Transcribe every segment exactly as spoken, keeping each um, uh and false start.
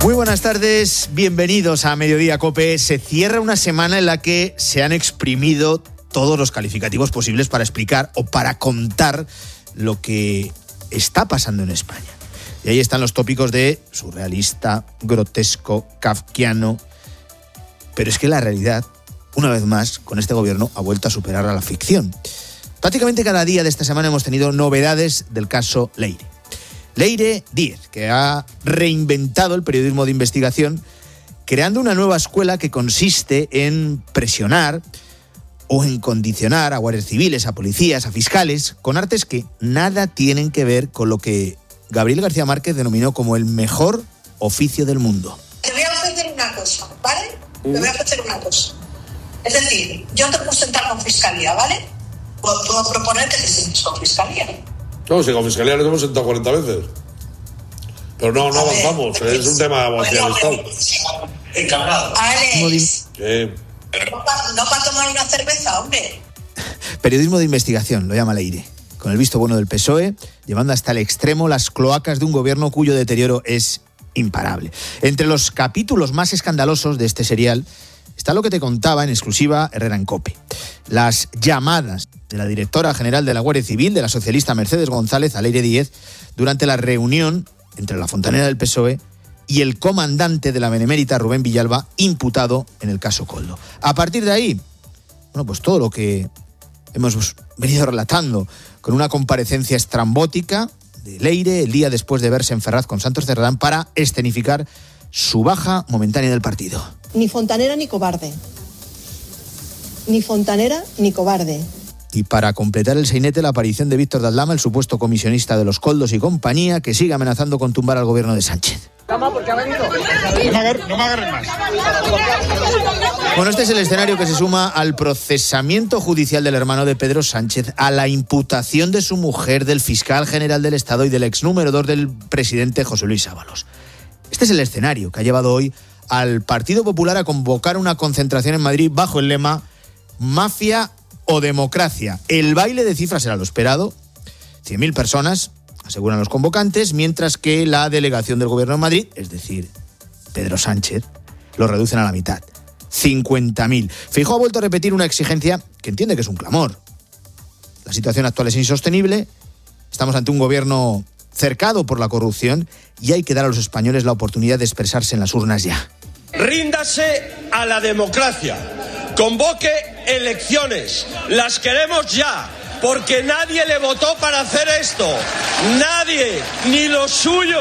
Muy buenas tardes, bienvenidos a Mediodía COPE. Se cierra una semana en la que se han exprimido todos los calificativos posibles para explicar o para contar lo que está pasando en España. Y ahí están los tópicos de surrealista, grotesco, kafkiano. Pero es que la realidad, una vez más, con este gobierno ha vuelto a superar a la ficción. Prácticamente cada día de esta semana hemos tenido novedades del caso Leire. Leire Díez, que ha reinventado el periodismo de investigación, creando una nueva escuela que consiste en presionar o en condicionar a guardias civiles, a policías, a fiscales, con artes que nada tienen que ver con lo que Gabriel García Márquez denominó como el mejor oficio del mundo. Te voy a ofrecer una cosa, ¿vale? Te voy a ofrecer una cosa. Es decir, yo te puedo sentar con fiscalía, ¿vale? Puedo, puedo proponer que te sientes con fiscalía. No, si con fiscalía nos hemos sentado cuarenta veces. Pero no, no avanzamos, ver, es un tema marcial. Encargado. Alex. ¿Qué? No para no pa tomar una cerveza, hombre. Periodismo de investigación, lo llama Leire. Con el visto bueno del P S O E, llevando hasta el extremo las cloacas de un gobierno cuyo deterioro es imparable. Entre los capítulos más escandalosos de este serial está lo que te contaba en exclusiva Herrera en COPE. Las llamadas de la directora general de la Guardia Civil, de la socialista Mercedes González, a Leire Díez, durante la reunión entre la fontanera del P S O E y el comandante de la Benemérita, Rubén Villalba, imputado en el caso Koldo. A partir de ahí, bueno, pues todo lo que hemos venido relatando, con una comparecencia estrambótica de Leire el día después de verse en Ferraz con Santos Cerdán para escenificar su baja momentánea del partido. Ni fontanera ni cobarde. Ni fontanera ni cobarde. Y para completar el sainete, la aparición de Víctor de Aldama, el supuesto comisionista de los Koldos y compañía, que sigue amenazando con tumbar al gobierno de Sánchez. Bueno, este es el escenario que se suma al procesamiento judicial del hermano de Pedro Sánchez, a la imputación de su mujer, del fiscal general del Estado y del ex número dos del presidente José Luis Ábalos. Este es el escenario que ha llevado hoy al Partido Popular a convocar una concentración en Madrid bajo el lema Mafia o democracia. El baile de cifras era lo esperado, cien mil personas, aseguran los convocantes, mientras que la delegación del gobierno en Madrid, es decir, Pedro Sánchez, lo reducen a la mitad, cincuenta mil. Feijóo ha vuelto a repetir una exigencia que entiende que es un clamor. La situación actual es insostenible, estamos ante un gobierno cercado por la corrupción y hay que dar a los españoles la oportunidad de expresarse en las urnas ya. Ríndase a la democracia. Convoque elecciones, las queremos ya, porque nadie le votó para hacer esto, nadie, ni los suyos.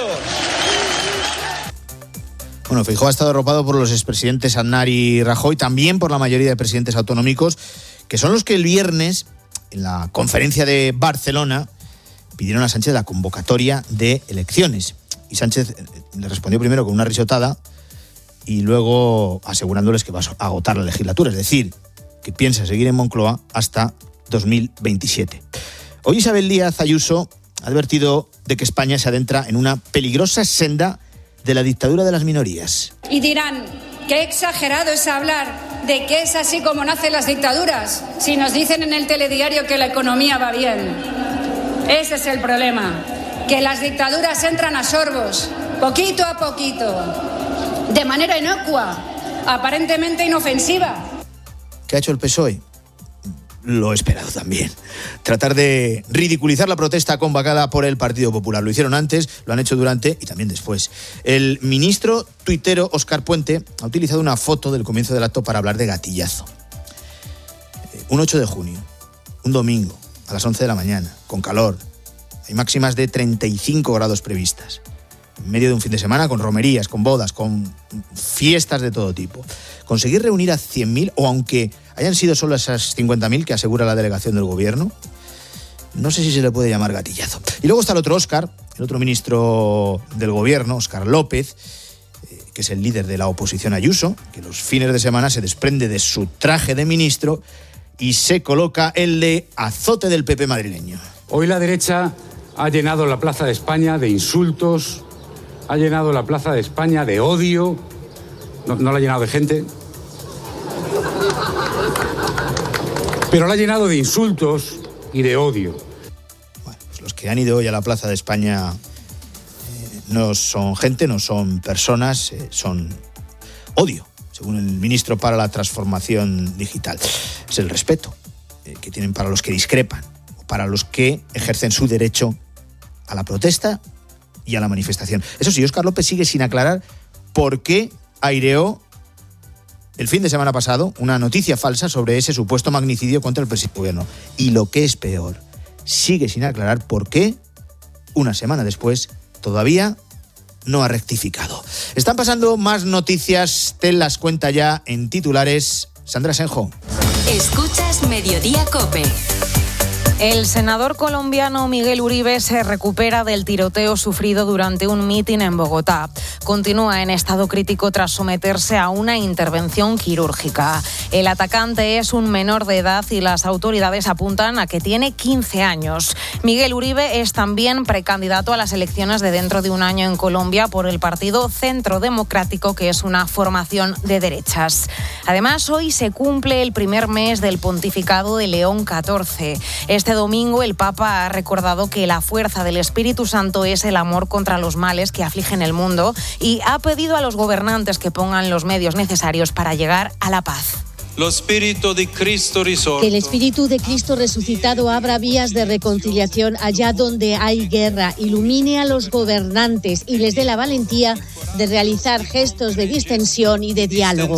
Bueno, Feijóo ha estado arropado por los expresidentes Aznar y Rajoy, también por la mayoría de presidentes autonómicos, que son los que el viernes, en la conferencia de Barcelona, pidieron a Sánchez la convocatoria de elecciones. Y Sánchez le respondió primero con una risotada, y luego asegurándoles que va a agotar la legislatura, es decir, que piensa seguir en Moncloa hasta dos mil veintisiete. Hoy Isabel Díaz Ayuso ha advertido de que España se adentra en una peligrosa senda de la dictadura de las minorías. Y dirán, qué exagerado es hablar de que es así como nacen las dictaduras, si nos dicen en el telediario que la economía va bien. Ese es el problema, que las dictaduras entran a sorbos, poquito a poquito, de manera inocua, aparentemente inofensiva. ¿Qué ha hecho el P S O E? Lo esperado también. Tratar de ridiculizar la protesta convocada por el Partido Popular. Lo hicieron antes, lo han hecho durante y también después. El ministro tuitero Óscar Puente ha utilizado una foto del comienzo del acto para hablar de gatillazo. Un ocho de junio, un domingo, a las once de la mañana, con calor. Hay máximas de treinta y cinco grados previstas. En medio de un fin de semana con romerías, con bodas, con fiestas de todo tipo. Conseguir reunir a cien mil, o aunque hayan sido solo esas cincuenta mil que asegura la delegación del gobierno, no sé si se le puede llamar gatillazo. Y luego está el otro Óscar, el otro ministro del gobierno, Óscar López, eh, que es el líder de la oposición Ayuso, que los fines de semana se desprende de su traje de ministro y se coloca el de azote del P P madrileño. Hoy la derecha ha llenado la Plaza de España de insultos, ha llenado la Plaza de España de odio, no, no la ha llenado de gente, pero la ha llenado de insultos y de odio. Bueno, pues los que han ido hoy a la Plaza de España eh, no son gente, no son personas, eh, son odio, según el ministro para la transformación digital. Es el respeto eh, que tienen para los que discrepan, o para los que ejercen su derecho a la protesta y a la manifestación. Eso sí, Óscar López sigue sin aclarar por qué aireó el fin de semana pasado una noticia falsa sobre ese supuesto magnicidio contra el presidente del gobierno. Y lo que es peor, sigue sin aclarar por qué, una semana después, todavía no ha rectificado. Están pasando más noticias, te las cuenta ya en titulares Sandra Senjo. Escuchas Mediodía COPE. El senador colombiano Miguel Uribe se recupera del tiroteo sufrido durante un mitin en Bogotá. Continúa en estado crítico tras someterse a una intervención quirúrgica. El atacante es un menor de edad y las autoridades apuntan a que tiene quince años. Miguel Uribe es también precandidato a las elecciones de dentro de un año en Colombia por el partido Centro Democrático, que es una formación de derechas. Además, hoy se cumple el primer mes del pontificado de León catorce. Este domingo el Papa ha recordado que la fuerza del Espíritu Santo es el amor contra los males que afligen el mundo y ha pedido a los gobernantes que pongan los medios necesarios para llegar a la paz. Que el Espíritu de Cristo resucitado abra vías de reconciliación allá donde hay guerra, ilumine a los gobernantes y les dé la valentía de realizar gestos de distensión y de diálogo.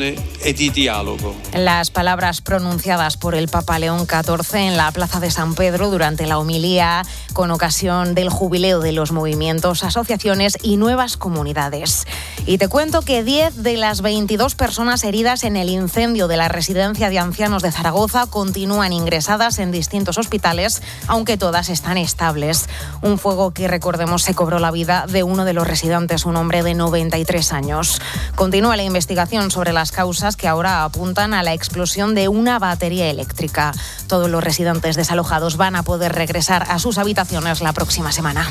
Las palabras pronunciadas por el Papa León catorce en la Plaza de San Pedro durante la homilía con ocasión del jubileo de los movimientos, asociaciones y nuevas comunidades. Y te cuento que diez de las veintidós personas heridas en el incendio de la residencia de ancianos de Zaragoza continúan ingresadas en distintos hospitales, aunque todas están estables. Un fuego que, recordemos, se cobró la vida de uno de los residentes, un hombre de noventa y tres años. Continúa la investigación sobre las causas que ahora apuntan a la explosión de una batería eléctrica. Todos los residentes desalojados van a poder regresar a sus habitaciones la próxima semana.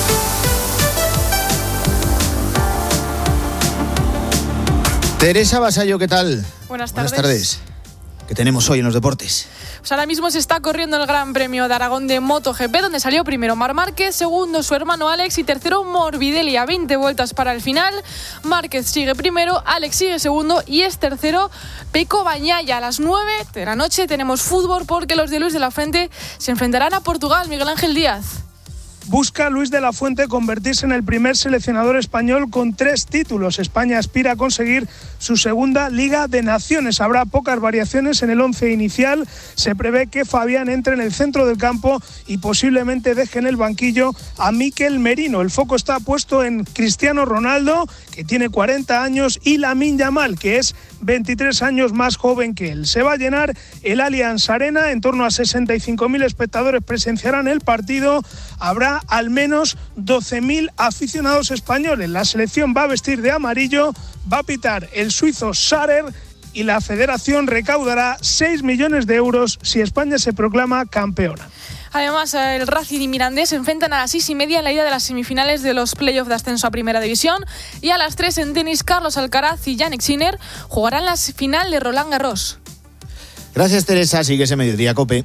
Teresa Vasallo, ¿qué tal? Buenas tardes. Buenas tardes. ¿Qué tenemos hoy en los deportes? Pues ahora mismo se está corriendo el Gran Premio de Aragón de MotoGP, donde salió primero Marc Márquez, segundo su hermano Alex y tercero Morbidelli. A veinte vueltas para el final. Márquez sigue primero, Alex sigue segundo y es tercero Pecco Bagnaia. A las nueve de la noche tenemos fútbol porque los de Luis de la Fuente se enfrentarán a Portugal. Miguel Ángel Díaz. Busca Luis de la Fuente convertirse en el primer seleccionador español con tres títulos. España aspira a conseguir su segunda Liga de Naciones. Habrá pocas variaciones en el once inicial. Se prevé que Fabián entre en el centro del campo y posiblemente deje en el banquillo a Mikel Merino. El foco está puesto en Cristiano Ronaldo, que tiene cuarenta años, y Lamine Yamal, que es veintitrés años más joven que él. Se va a llenar el Allianz Arena, en torno a sesenta y cinco mil espectadores presenciarán el partido. Habrá al menos doce mil aficionados españoles. La selección va a vestir de amarillo, va a pitar el suizo Sarer y la federación recaudará seis millones de euros si España se proclama campeona. Además, el Racing y Mirandés se enfrentan a las seis y media en la ida de las semifinales de los playoffs de ascenso a Primera División. Y a las tres en tenis, Carlos Alcaraz y Jannik Sinner jugarán la final de Roland Garros. Gracias, Teresa. Sigue ese Mediodía COPE.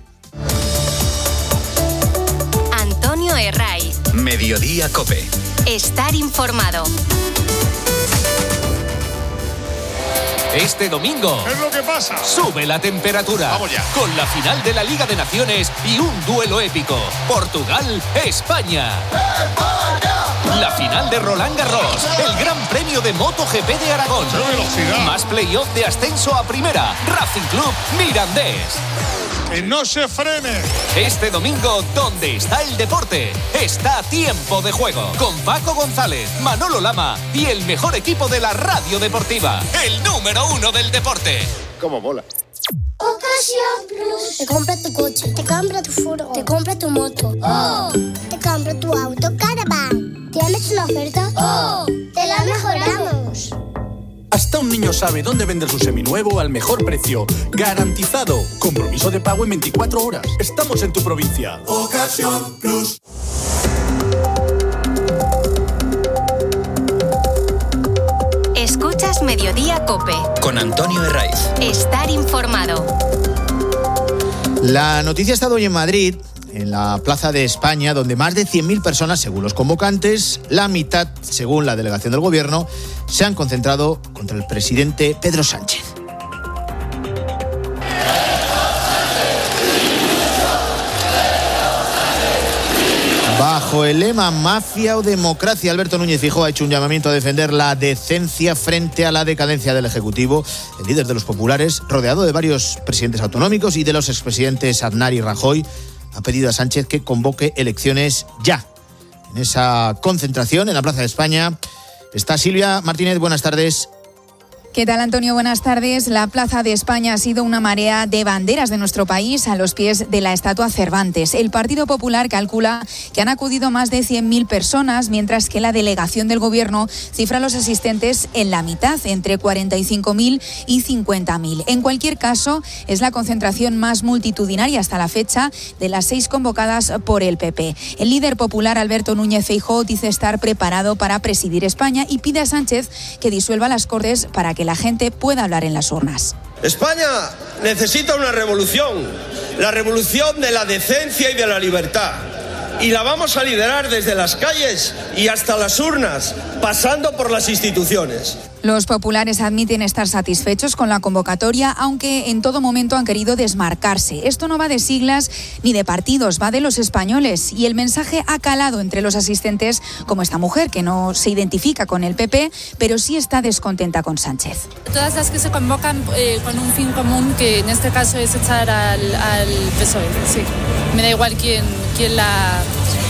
Antonio Herraiz. Mediodía COPE. Estar informado. Este domingo, ¿qué es lo que pasa? Sube la temperatura. Vamos ya. Con la final de la Liga de Naciones y un duelo épico. Portugal-España. ¡España! La final de Roland Garros. El Gran Premio de MotoGP de Aragón. ¡Qué velocidad! Más playoff de ascenso a Primera. Racing Club Mirandés. ¡Que no se frene! Este domingo, ¿dónde está el deporte? Está Tiempo de Juego. Con Paco González, Manolo Lama y el mejor equipo de la radio deportiva. El número uno del deporte. ¡Cómo mola! Ocasión Plus. Te compra tu coche, te compra tu furgo, te compra tu moto. ¡Oh! Te compra tu auto Caravan. ¿Tienes una oferta? ¡Oh! ¡Te la mejoramos! Hasta un niño sabe dónde vender su seminuevo al mejor precio. Garantizado. Compromiso de pago en veinticuatro horas. Estamos en tu provincia. Ocasión Plus. Escuchas Mediodía COPE. Con Antonio Herraiz. Estar informado. La noticia ha estado hoy en Madrid, en la Plaza de España, donde más de cien mil personas, según los convocantes, la mitad, según la delegación del Gobierno, se han concentrado contra el presidente Pedro Sánchez. Bajo el lema Mafia o Democracia, Alberto Núñez Feijóo ha hecho un llamamiento a defender la decencia frente a la decadencia del Ejecutivo. El líder de los populares, rodeado de varios presidentes autonómicos y de los expresidentes Aznar y Rajoy, ha pedido a Sánchez que convoque elecciones ya. En esa concentración en la Plaza de España está Silvia Martínez. Buenas tardes. ¿Qué tal, Antonio? Buenas tardes. La Plaza de España ha sido una marea de banderas de nuestro país a los pies de la estatua Cervantes. El Partido Popular calcula que han acudido más de cien mil personas, mientras que la delegación del Gobierno cifra a los asistentes en la mitad, entre cuarenta y cinco mil y cincuenta mil. En cualquier caso, es la concentración más multitudinaria hasta la fecha de las seis convocadas por el P P. El líder popular, Alberto Núñez Feijóo, dice estar preparado para presidir España y pide a Sánchez que disuelva las Cortes para que la gente pueda hablar en las urnas. España necesita una revolución, la revolución de la decencia y de la libertad. Y la vamos a liderar desde las calles y hasta las urnas, pasando por las instituciones. Los populares admiten estar satisfechos con la convocatoria, aunque en todo momento han querido desmarcarse. Esto no va de siglas ni de partidos, va de los españoles. Y el mensaje ha calado entre los asistentes, como esta mujer, que no se identifica con el P P, pero sí está descontenta con Sánchez. Todas las que se convocan eh, con un fin común, que en este caso es echar al, al P S O E. Sí. Me da igual quién, quién la...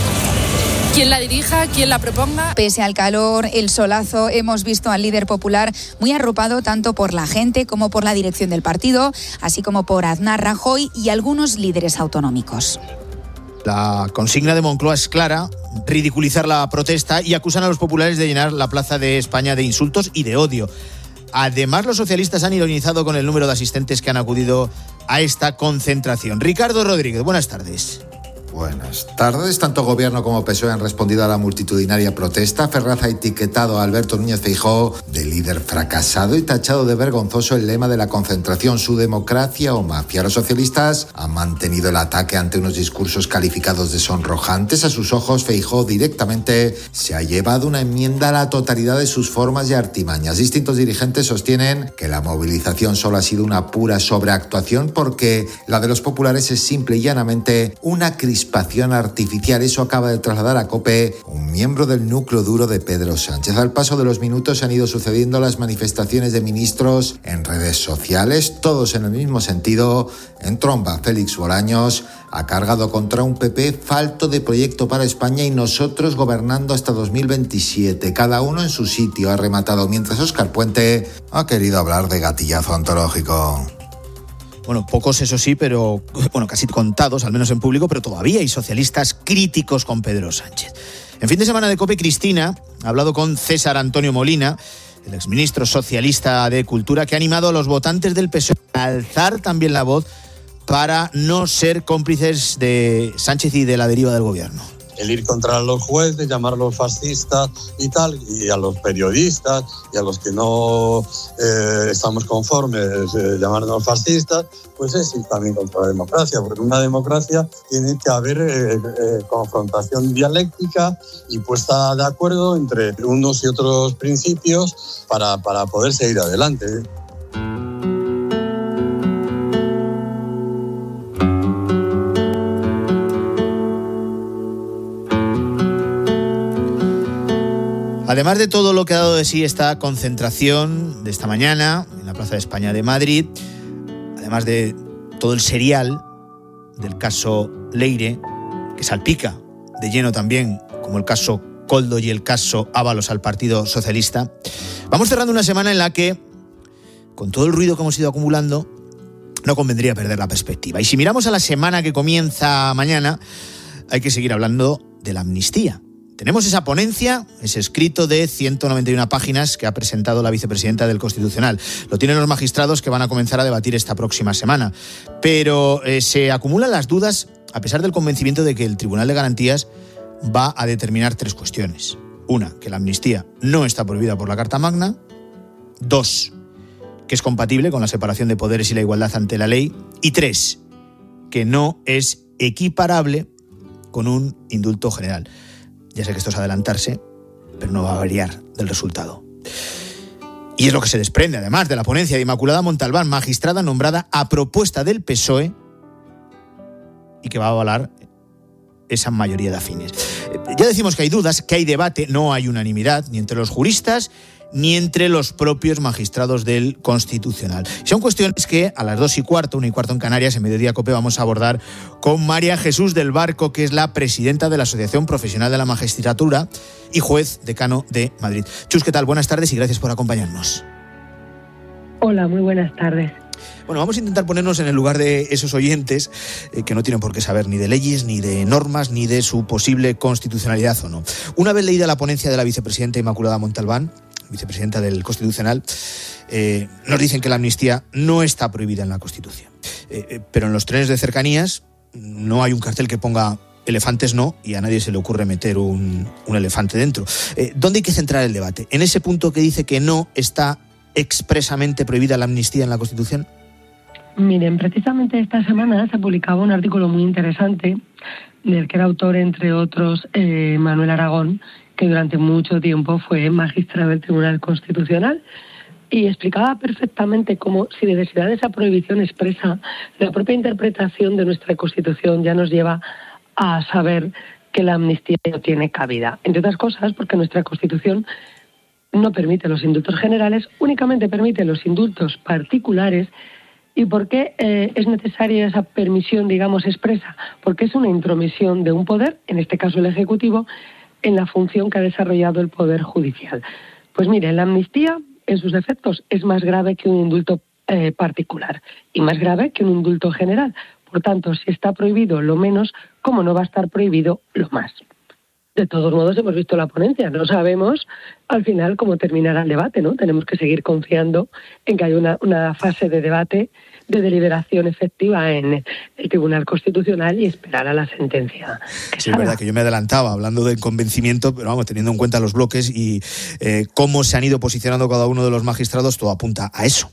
Quien la dirija, quien la proponga. Pese al calor, el solazo, hemos visto al líder popular muy arropado tanto por la gente como por la dirección del partido, así como por Aznar, Rajoy y algunos líderes autonómicos. La consigna de Moncloa es clara: ridiculizar la protesta, y acusan a los populares de llenar la Plaza de España de insultos y de odio. Además, los socialistas han ironizado con el número de asistentes que han acudido a esta concentración. Ricardo Rodríguez, buenas tardes. Buenas tardes. Tanto Gobierno como P S O E han respondido a la multitudinaria protesta. Ferraz ha etiquetado a Alberto Núñez Feijóo de líder fracasado y tachado de vergonzoso el lema de la concentración: su democracia o mafia. Los socialistas han mantenido el ataque ante unos discursos calificados de sonrojantes. A sus ojos, Feijóo directamente se ha llevado una enmienda a la totalidad de sus formas y artimañas. Distintos dirigentes sostienen que la movilización solo ha sido una pura sobreactuación, porque la de los populares es simple y llanamente una crispación artificial. Eso acaba de trasladar a COPE un miembro del núcleo duro de Pedro Sánchez. Al paso de los minutos han ido sucediendo las manifestaciones de ministros en redes sociales, todos en el mismo sentido. En Tromba, Félix Bolaños ha cargado contra un P P falto de proyecto para España y nosotros gobernando hasta dos mil veintisiete. Cada uno en su sitio, ha rematado, mientras Óscar Puente ha querido hablar de gatillazo ontológico. Bueno, pocos eso sí, pero bueno, casi contados, al menos en público, pero todavía hay socialistas críticos con Pedro Sánchez. En fin de semana de COPE, Cristina ha hablado con César Antonio Molina, el exministro socialista de Cultura, que ha animado a los votantes del P S O E a alzar también la voz para no ser cómplices de Sánchez y de la deriva del gobierno. El ir contra los jueces, llamarlos fascistas y tal, y a los periodistas y a los que no eh, estamos conformes eh, llamarnos fascistas, pues es ir también contra la democracia, porque en una democracia tiene que haber eh, eh, confrontación dialéctica y puesta de acuerdo entre unos y otros principios para, para poder seguir adelante. Además de todo lo que ha dado de sí esta concentración de esta mañana en la Plaza de España de Madrid, además de todo el serial del caso Leire, que salpica de lleno también, como el caso Koldo y el caso Ábalos, al Partido Socialista, vamos cerrando una semana en la que, con todo el ruido que hemos ido acumulando, no convendría perder la perspectiva. Y si miramos a la semana que comienza mañana, hay que seguir hablando de la amnistía. Tenemos esa ponencia, ese escrito de ciento noventa y una páginas que ha presentado la vicepresidenta del Constitucional. Lo tienen los magistrados, que van a comenzar a debatir esta próxima semana. Pero eh, se acumulan las dudas, a pesar del convencimiento de que el Tribunal de Garantías va a determinar tres cuestiones. Una, que la amnistía no está prohibida por la Carta Magna. Dos, que es compatible con la separación de poderes y la igualdad ante la ley. Y tres, que no es equiparable con un indulto general. Ya sé que esto es adelantarse, pero no va a variar del resultado. Y es lo que se desprende, además, de la ponencia de Inmaculada Montalbán, magistrada nombrada a propuesta del P S O E y que va a avalar esa mayoría de afines. Ya decimos que hay dudas, que hay debate, no hay unanimidad, ni entre los juristas ni entre los propios magistrados del Constitucional. Son cuestiones que a las dos y cuarto, una y cuarto en Canarias, en Mediodía Cope, vamos a abordar con María Jesús del Barco, que es la presidenta de la Asociación Profesional de la Magistratura y juez decano de Madrid. Chus, ¿qué tal? Buenas tardes y gracias por acompañarnos. Hola, muy buenas tardes. Bueno, vamos a intentar ponernos en el lugar de esos oyentes eh, que no tienen por qué saber ni de leyes, ni de normas, ni de su posible constitucionalidad o no. Una vez leída la ponencia de la vicepresidenta Inmaculada Montalbán, vicepresidenta del Constitucional, eh, nos dicen que la amnistía no está prohibida en la Constitución. Eh, eh, pero en los trenes de cercanías no hay un cartel que ponga elefantes no, y a nadie se le ocurre meter un, un elefante dentro. Eh, ¿Dónde hay que centrar el debate? ¿En ese punto que dice que no está expresamente prohibida la amnistía en la Constitución? Miren, precisamente esta semana se publicaba un artículo muy interesante del que era autor, entre otros, eh, Manuel Aragón, que durante mucho tiempo fue magistrado del Tribunal Constitucional, y explicaba perfectamente cómo, sin necesidad de esa prohibición expresa, la propia interpretación de nuestra Constitución ya nos lleva a saber que la amnistía no tiene cabida. Entre otras cosas, porque nuestra Constitución no permite los indultos generales, únicamente permite los indultos particulares. ¿Y por qué eh, es necesaria esa permisión, digamos, expresa? Porque es una intromisión de un poder, en este caso el Ejecutivo, en la función que ha desarrollado el Poder Judicial. Pues mire, la amnistía, en sus efectos, es más grave que un indulto eh, particular y más grave que un indulto general. Por tanto, si está prohibido lo menos, ¿cómo no va a estar prohibido lo más? De todos modos, hemos visto la ponencia. No sabemos al final cómo terminará el debate, ¿no? Tenemos que seguir confiando en que hay una, una fase de debate, de deliberación efectiva en el Tribunal Constitucional y esperar a la sentencia. Que sí, es verdad que yo me adelantaba hablando del convencimiento, pero vamos, teniendo en cuenta los bloques y eh, cómo se han ido posicionando cada uno de los magistrados, todo apunta a eso.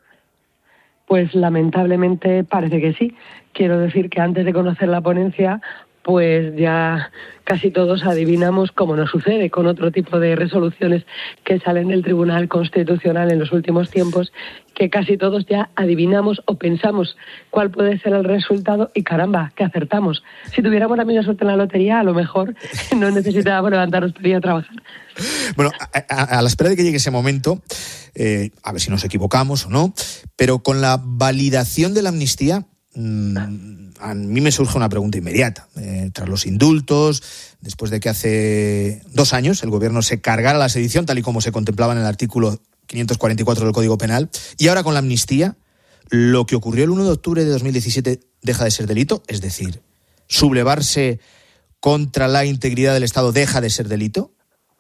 Pues lamentablemente parece que sí. Quiero decir que antes de conocer la ponencia, pues ya casi todos adivinamos, como nos sucede con otro tipo de resoluciones que salen del Tribunal Constitucional en los últimos tiempos, que casi todos ya adivinamos o pensamos cuál puede ser el resultado y caramba, que acertamos. Si tuviéramos la misma suerte en la lotería, a lo mejor no necesitábamos levantarnos para ir a trabajar. Bueno, a, a, a la espera de que llegue ese momento, eh, a ver si nos equivocamos o no, pero con la validación de la amnistía, mmm, a mí me surge una pregunta inmediata. Eh, tras los indultos, después de que hace dos años el gobierno se cargara la sedición, tal y como se contemplaba en el artículo quinientos cuarenta y cuatro del Código Penal, y ahora con la amnistía, lo que ocurrió el uno de octubre de dos mil diecisiete deja de ser delito, es decir, sublevarse contra la integridad del Estado deja de ser delito.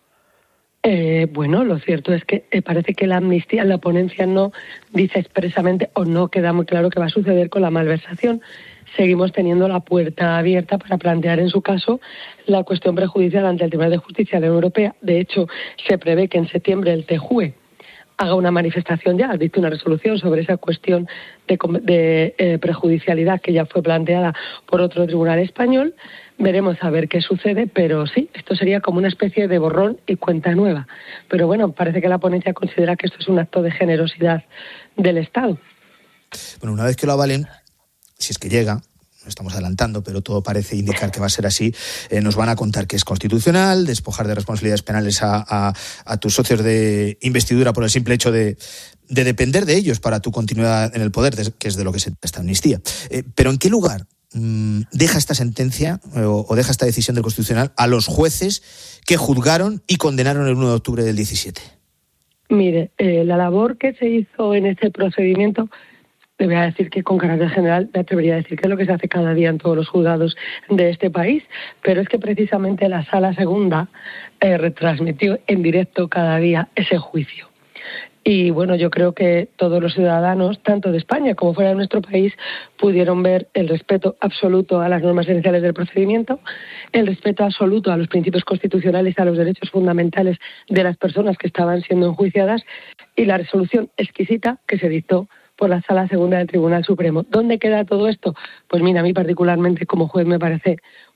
Eh, bueno, lo cierto es que eh, parece que la amnistía, la ponencia no dice expresamente o no queda muy claro qué va a suceder con la malversación. Seguimos teniendo la puerta abierta para plantear, en su caso, la cuestión prejudicial ante el Tribunal de Justicia de la Unión Europea. De hecho, se prevé que en septiembre el T J U E haga una manifestación ya, ha dictado una resolución sobre esa cuestión de, de eh, prejudicialidad que ya fue planteada por otro tribunal español. Veremos a ver qué sucede, pero sí, esto sería como una especie de borrón y cuenta nueva. Pero bueno, parece que la ponencia considera que esto es un acto de generosidad del Estado. Bueno, una vez que lo avalen, si es que llega, no estamos adelantando, pero todo parece indicar que va a ser así, eh, nos van a contar que es constitucional, despojar de responsabilidades penales a, a, a tus socios de investidura por el simple hecho de, de depender de ellos para tu continuidad en el poder, que es de lo que se trata esta amnistía. Eh, pero ¿en qué lugar mmm, deja esta sentencia eh, o, o deja esta decisión del Constitucional a los jueces que juzgaron y condenaron el uno de octubre del diecisiete? Mire, eh, la labor que se hizo en este procedimiento, te voy a decir que con carácter general me atrevería a decir que es lo que se hace cada día en todos los juzgados de este país, pero es que precisamente la Sala Segunda eh, retransmitió en directo cada día ese juicio. Y bueno, yo creo que todos los ciudadanos, tanto de España como fuera de nuestro país, pudieron ver el respeto absoluto a las normas esenciales del procedimiento, el respeto absoluto a los principios constitucionales y a los derechos fundamentales de las personas que estaban siendo enjuiciadas y la resolución exquisita que se dictó por la Sala Segunda del Tribunal Supremo. ¿Dónde queda todo esto? Pues mira, a mí particularmente como juez me parece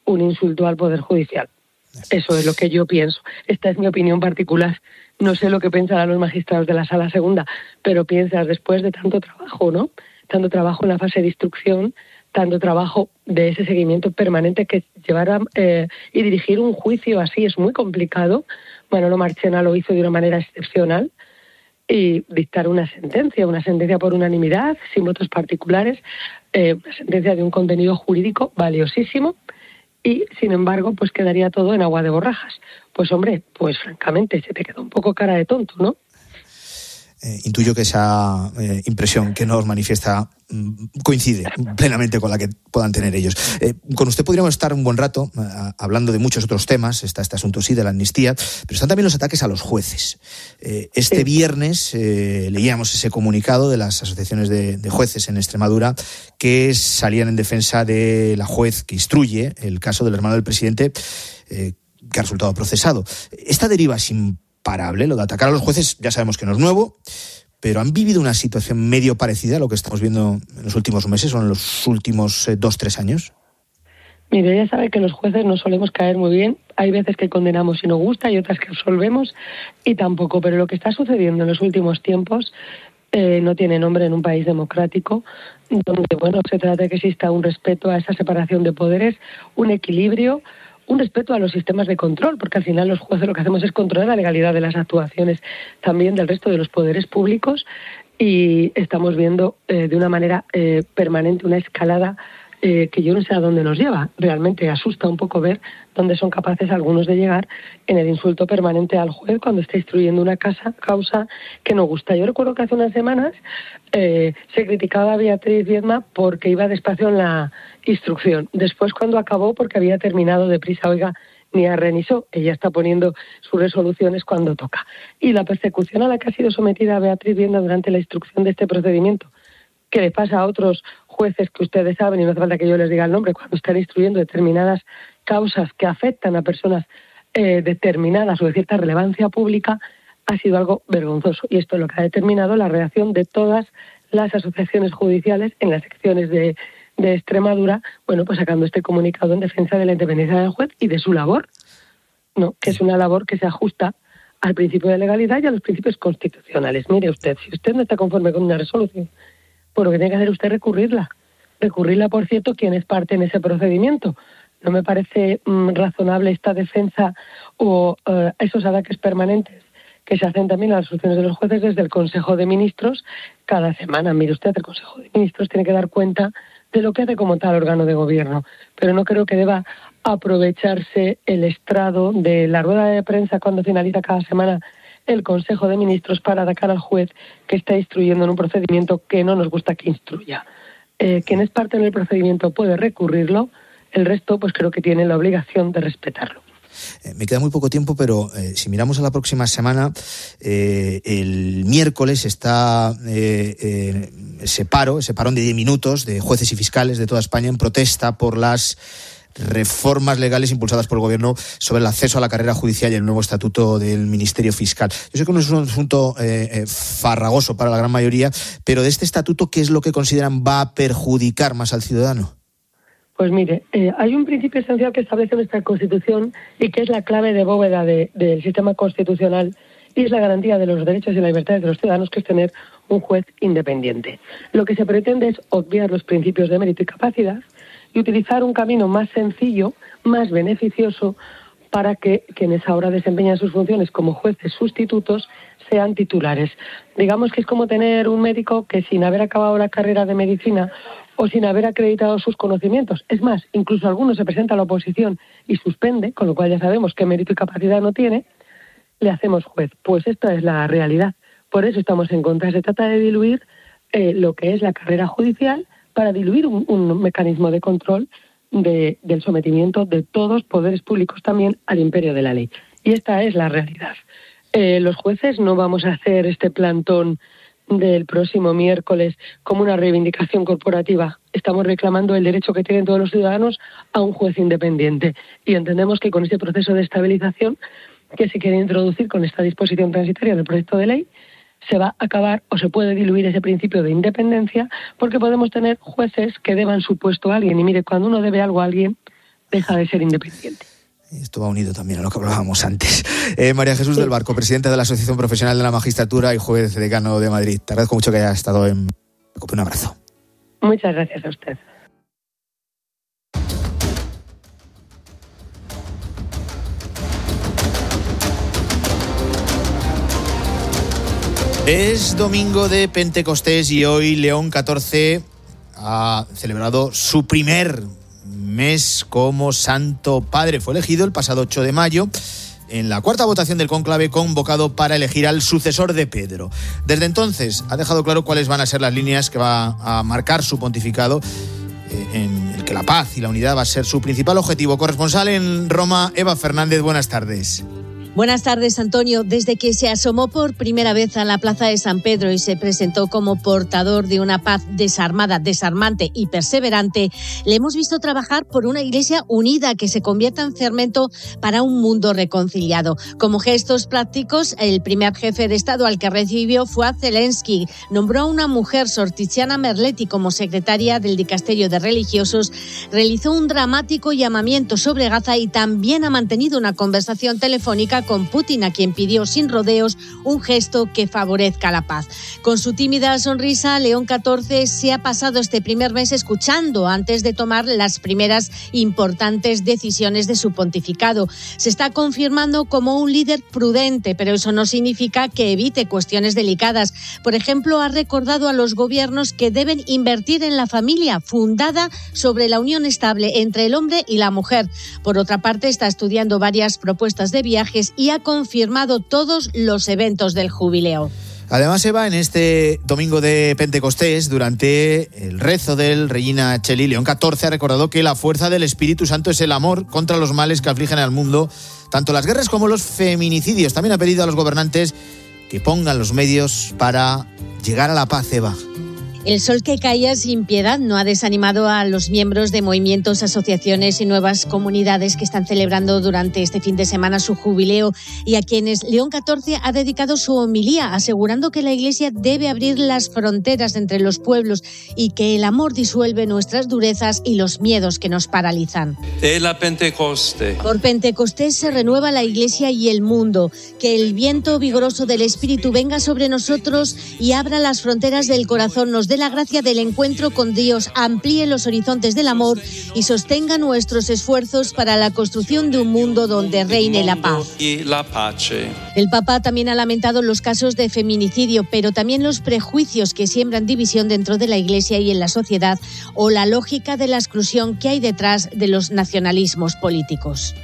un insulto al Poder Judicial. Eso es lo que yo pienso. Esta es mi opinión particular. No sé lo que pensarán los magistrados de la Sala Segunda, pero piensas después de tanto trabajo, ¿no? Tanto trabajo en la fase de instrucción, tanto trabajo de ese seguimiento permanente que llevar a, eh, y dirigir un juicio así es muy complicado. Manolo Marchena lo hizo de una manera excepcional y dictar una sentencia, una sentencia por unanimidad, sin votos particulares, eh, una sentencia de un contenido jurídico valiosísimo. Y, sin embargo, pues quedaría todo en agua de borrajas. Pues, hombre, pues francamente se te queda un poco cara de tonto, ¿no? Eh, intuyo que esa eh, impresión que nos manifiesta mm, coincide plenamente con la que puedan tener ellos. Eh, con usted podríamos estar un buen rato eh, hablando de muchos otros temas. Está este asunto, sí, de la amnistía, pero están también los ataques a los jueces. Eh, este sí. viernes eh, leíamos ese comunicado de las asociaciones de, de jueces en Extremadura que salían en defensa de la juez que instruye el caso del hermano del presidente eh, que ha resultado procesado. Esta deriva es imparable, lo de atacar a los jueces ya sabemos que no es nuevo, pero han vivido una situación medio parecida a lo que estamos viendo en los últimos meses o en los últimos eh, dos, tres años. Mire, ya sabe que los jueces no solemos caer muy bien. Hay veces que condenamos y no gusta y otras que absolvemos y tampoco. Pero lo que está sucediendo en los últimos tiempos eh, no tiene nombre en un país democrático donde, bueno, se trata de que exista un respeto a esa separación de poderes, un equilibrio, un respeto a los sistemas de control, porque al final los jueces lo que hacemos es controlar la legalidad de las actuaciones también del resto de los poderes públicos y estamos viendo eh, de una manera eh, permanente una escalada eh, que yo no sé a dónde nos lleva. Realmente asusta un poco ver dónde son capaces algunos de llegar en el insulto permanente al juez cuando está instruyendo una casa, causa que no gusta. Yo recuerdo que hace unas semanas eh, se criticaba a Beatriz Viedma porque iba despacio en la instrucción. Después, cuando acabó, porque había terminado deprisa, oiga, ni arre ni so. Ella está poniendo sus resoluciones cuando toca. Y la persecución a la que ha sido sometida Beatriz Viedma durante la instrucción de este procedimiento, que le pasa a otros jueces que ustedes saben, y no hace falta que yo les diga el nombre, cuando están instruyendo determinadas causas que afectan a personas eh, determinadas o de cierta relevancia pública, ha sido algo vergonzoso. Y esto es lo que ha determinado la reacción de todas las asociaciones judiciales en las secciones de, de Extremadura, bueno, pues sacando este comunicado en defensa de la independencia del juez y de su labor, ¿no? Que es una labor que se ajusta al principio de legalidad y a los principios constitucionales. Mire usted, si usted no está conforme con una resolución, pues lo que tiene que hacer usted es recurrirla. Recurrirla, por cierto, quien es parte en ese procedimiento. No me parece mmm, razonable esta defensa o uh, esos ataques permanentes que se hacen también a las resoluciones de los jueces desde el Consejo de Ministros cada semana. Mire usted, el Consejo de Ministros tiene que dar cuenta de lo que hace como tal órgano de gobierno, pero no creo que deba aprovecharse el estrado de la rueda de prensa cuando finaliza cada semana el Consejo de Ministros para atacar al juez que está instruyendo en un procedimiento que no nos gusta que instruya. Eh, quien es parte en el procedimiento puede recurrirlo, el resto pues creo que tiene la obligación de respetarlo. Eh, me queda muy poco tiempo, pero eh, si miramos a la próxima semana, eh, el miércoles está eh, eh, ese paro, ese parón de diez minutos de jueces y fiscales de toda España en protesta por las reformas legales impulsadas por el Gobierno sobre el acceso a la carrera judicial y el nuevo estatuto del Ministerio Fiscal. Yo sé que no es un asunto eh, eh, farragoso para la gran mayoría, pero de este estatuto, ¿qué es lo que consideran va a perjudicar más al ciudadano? Pues mire, eh, hay un principio esencial que establece nuestra Constitución y que es la clave de bóveda de, del sistema constitucional y es la garantía de los derechos y las libertades de los ciudadanos, que es tener un juez independiente. Lo que se pretende es obviar los principios de mérito y capacidad y utilizar un camino más sencillo, más beneficioso, para que quienes ahora desempeñan sus funciones como jueces sustitutos sean titulares. Digamos que es como tener un médico que sin haber acabado la carrera de medicina o sin haber acreditado sus conocimientos, es más, incluso algunos se presenta a la oposición y suspende, con lo cual ya sabemos qué mérito y capacidad no tiene, le hacemos juez. Pues esta es la realidad. Por eso estamos en contra. Se trata de diluir eh, lo que es la carrera judicial, para diluir un, un mecanismo de control de, del sometimiento de todos poderes públicos también al imperio de la ley. Y esta es la realidad. Eh, los jueces no vamos a hacer este plantón del próximo miércoles como una reivindicación corporativa. Estamos reclamando el derecho que tienen todos los ciudadanos a un juez independiente. Y entendemos que con este proceso de estabilización que se quiere introducir con esta disposición transitoria del proyecto de ley, se va a acabar o se puede diluir ese principio de independencia, porque podemos tener jueces que deban su puesto a alguien. Y mire, cuando uno debe algo a alguien, deja de ser independiente. Esto va unido también a lo que hablábamos antes. Eh, María Jesús del Barco, presidenta de la Asociación Profesional de la Magistratura y juez decano de Madrid. Te agradezco mucho que hayas estado en COPE. Un abrazo. Muchas gracias a usted. Es domingo de Pentecostés y hoy León catorce ha celebrado su primer mes como Santo Padre. Fue elegido el pasado ocho de mayo en la cuarta votación del cónclave convocado para elegir al sucesor de Pedro. Desde entonces ha dejado claro cuáles van a ser las líneas que va a marcar su pontificado, eh, en el que la paz y la unidad va a ser su principal objetivo. Corresponsal en Roma, Eva Fernández, buenas tardes. Buenas tardes, Antonio. Desde que se asomó por primera vez a la Plaza de San Pedro y se presentó como portador de una paz desarmada, desarmante y perseverante, le hemos visto trabajar por una Iglesia unida que se convierta en fermento para un mundo reconciliado. Como gestos prácticos, el primer jefe de Estado al que recibió fue a Zelensky. Nombró a una mujer, Sor Tiziana Merletti, como secretaria del Dicasterio de Religiosos, realizó un dramático llamamiento sobre Gaza y también ha mantenido una conversación telefónica con Putin, a quien pidió sin rodeos un gesto que favorezca la paz. Con su tímida sonrisa, León catorce se ha pasado este primer mes escuchando antes de tomar las primeras importantes decisiones de su pontificado. Se está confirmando como un líder prudente, pero eso no significa que evite cuestiones delicadas. Por ejemplo, ha recordado a los gobiernos que deben invertir en la familia, fundada sobre la unión estable entre el hombre y la mujer. Por otra parte, está estudiando varias propuestas de viajes y ha confirmado todos los eventos del jubileo. Además, Eva, en este domingo de Pentecostés, durante el rezo del Regina Coeli, León catorce ha recordado que la fuerza del Espíritu Santo es el amor contra los males que afligen al mundo, tanto las guerras como los feminicidios. También ha pedido a los gobernantes que pongan los medios para llegar a la paz, Eva. El sol que caía sin piedad no ha desanimado a los miembros de movimientos, asociaciones y nuevas comunidades que están celebrando durante este fin de semana su jubileo y a quienes León catorce ha dedicado su homilía, asegurando que la Iglesia debe abrir las fronteras entre los pueblos y que el amor disuelve nuestras durezas y los miedos que nos paralizan. De la Pentecoste. Por Pentecostés se renueva la Iglesia y el mundo. Que el viento vigoroso del Espíritu venga sobre nosotros y abra las fronteras del corazón, nos dé la gracia del encuentro con Dios, amplíe los horizontes del amor y sostenga nuestros esfuerzos para la construcción de un mundo donde reine la paz. El Papa también ha lamentado los casos de feminicidio, pero también los prejuicios que siembran división dentro de la Iglesia y en la sociedad, o la lógica de la exclusión que hay detrás de los nacionalismos políticos.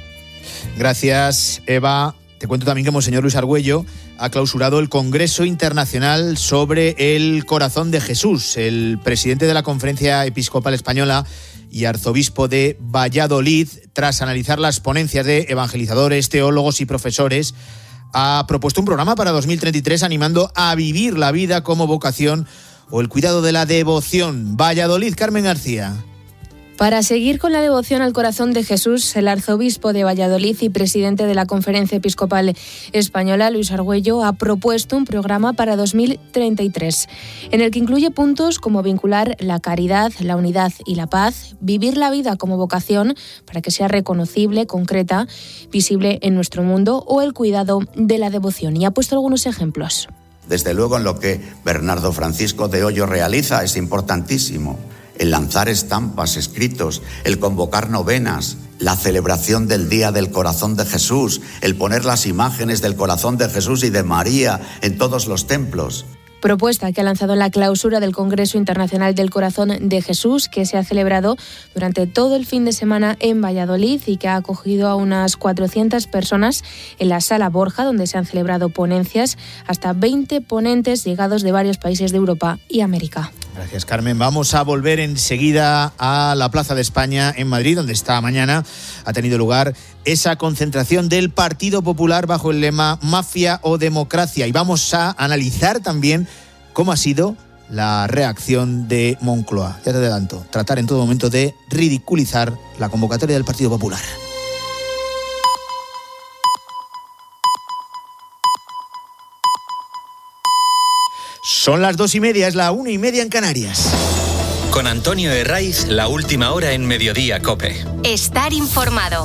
Gracias, Eva. Te cuento también que Monseñor Luis Argüello ha clausurado el Congreso Internacional sobre el Corazón de Jesús. El presidente de la Conferencia Episcopal Española y arzobispo de Valladolid, tras analizar las ponencias de evangelizadores, teólogos y profesores, ha propuesto un programa para dos mil treinta y tres animando a vivir la vida como vocación o el cuidado de la devoción. Valladolid, Carmen García. Para seguir con la devoción al corazón de Jesús, el arzobispo de Valladolid y presidente de la Conferencia Episcopal Española, Luis Argüello, ha propuesto un programa para dos mil treinta y tres, en el que incluye puntos como vincular la caridad, la unidad y la paz, vivir la vida como vocación para que sea reconocible, concreta, visible en nuestro mundo, o el cuidado de la devoción. Y ha puesto algunos ejemplos. Desde luego, en lo que Bernardo Francisco de Hoyo realiza es importantísimo. El lanzar estampas, escritos, el convocar novenas, la celebración del Día del Corazón de Jesús, el poner las imágenes del Corazón de Jesús y de María en todos los templos. Propuesta que ha lanzado en la clausura del Congreso Internacional del Corazón de Jesús, que se ha celebrado durante todo el fin de semana en Valladolid y que ha acogido a unas cuatrocientas personas en la Sala Borja, donde se han celebrado ponencias, hasta veinte ponentes llegados de varios países de Europa y América. Gracias, Carmen. Vamos a volver enseguida a la Plaza de España en Madrid, donde esta mañana ha tenido lugar esa concentración del Partido Popular bajo el lema Mafia o Democracia. Y vamos a analizar también cómo ha sido la reacción de Moncloa. Ya te adelanto, tratar en todo momento de ridiculizar la convocatoria del Partido Popular. Son las dos y media, es la una y media en Canarias. Con Antonio Herraiz, la última hora en Mediodía COPE. Estar informado.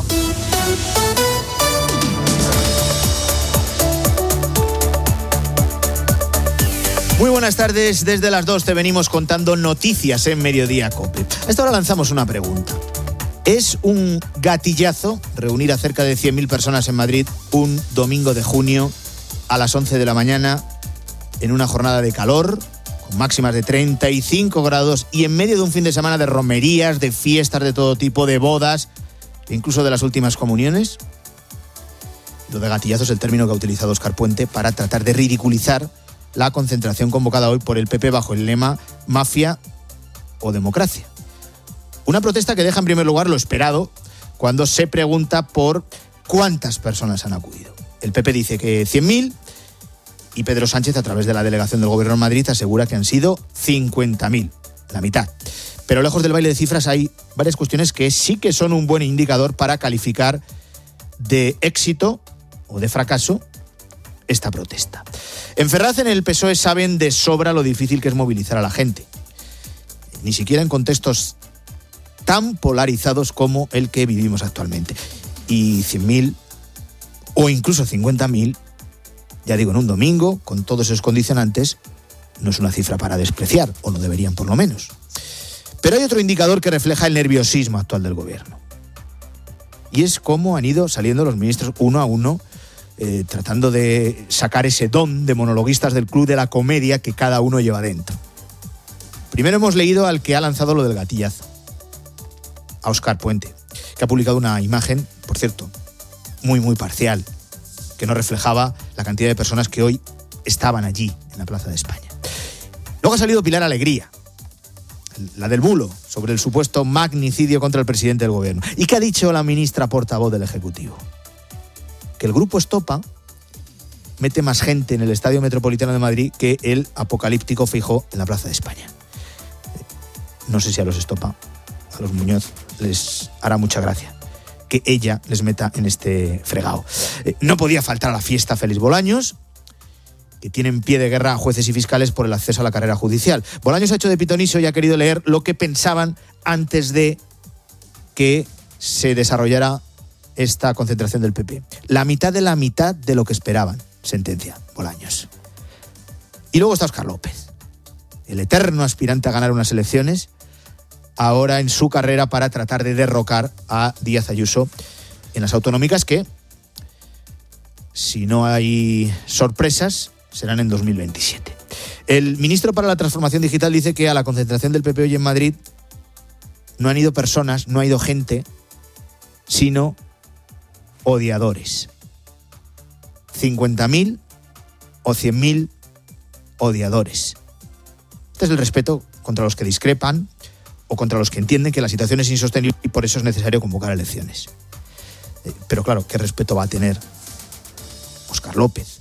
Muy buenas tardes, desde las dos te venimos contando noticias en Mediodía COPE. A esta hora lanzamos una pregunta. ¿Es un gatillazo reunir a cerca de cien mil personas en Madrid un domingo de junio a las once de la mañana en una jornada de calor, con máximas de treinta y cinco grados y en medio de un fin de semana de romerías, de fiestas de todo tipo, de bodas, incluso de las últimas comuniones? Lo de gatillazo es el término que ha utilizado Óscar Puente para tratar de ridiculizar la concentración convocada hoy por el P P bajo el lema Mafia o Democracia. Una protesta que deja en primer lugar lo esperado cuando se pregunta por cuántas personas han acudido. El P P dice que cien mil y Pedro Sánchez, a través de la delegación del Gobierno en Madrid, asegura que han sido cincuenta mil, la mitad. Pero lejos del baile de cifras hay varias cuestiones que sí que son un buen indicador para calificar de éxito o de fracaso esta protesta. En Ferraz, en el P S O E, saben de sobra lo difícil que es movilizar a la gente. Ni siquiera en contextos tan polarizados como el que vivimos actualmente. Y cien mil o incluso cincuenta mil, ya digo, en un domingo, con todos esos condicionantes, no es una cifra para despreciar, o no deberían por lo menos. Pero hay otro indicador que refleja el nerviosismo actual del gobierno. Y es cómo han ido saliendo los ministros uno a uno, eh, tratando de sacar ese don de monologuistas del club de la comedia que cada uno lleva dentro. Primero hemos leído al que ha lanzado lo del gatillazo, a Óscar Puente, que ha publicado una imagen, por cierto, muy, muy parcial, que no reflejaba la cantidad de personas que hoy estaban allí, en la Plaza de España. Luego ha salido Pilar Alegría, la del bulo, sobre el supuesto magnicidio contra el presidente del gobierno. ¿Y qué ha dicho la ministra portavoz del Ejecutivo? Que el grupo Estopa mete más gente en el Estadio Metropolitano de Madrid que el apocalíptico Feijóo en la Plaza de España. No sé si a los Estopa, a los Muñoz, les hará mucha gracia que ella les meta en este fregado. Eh, no podía faltar a la fiesta Félix Bolaños, que tiene en pie de guerra a jueces y fiscales por el acceso a la carrera judicial. Bolaños ha hecho de pitoniso y ha querido leer lo que pensaban antes de que se desarrollara esta concentración del P P. La mitad de la mitad de lo que esperaban, sentencia Bolaños. Y luego está Óscar López, el eterno aspirante a ganar unas elecciones, ahora en su carrera para tratar de derrocar a Díaz Ayuso en las autonómicas que, si no hay sorpresas, serán en dos mil veintisiete. El ministro para la Transformación Digital dice que a la concentración del P P hoy en Madrid no han ido personas, no ha ido gente, sino odiadores. cincuenta mil o cien mil odiadores. Este es el respeto contra los que discrepan o contra los que entienden que la situación es insostenible y por eso es necesario convocar elecciones. Pero claro, ¿qué respeto va a tener Óscar López,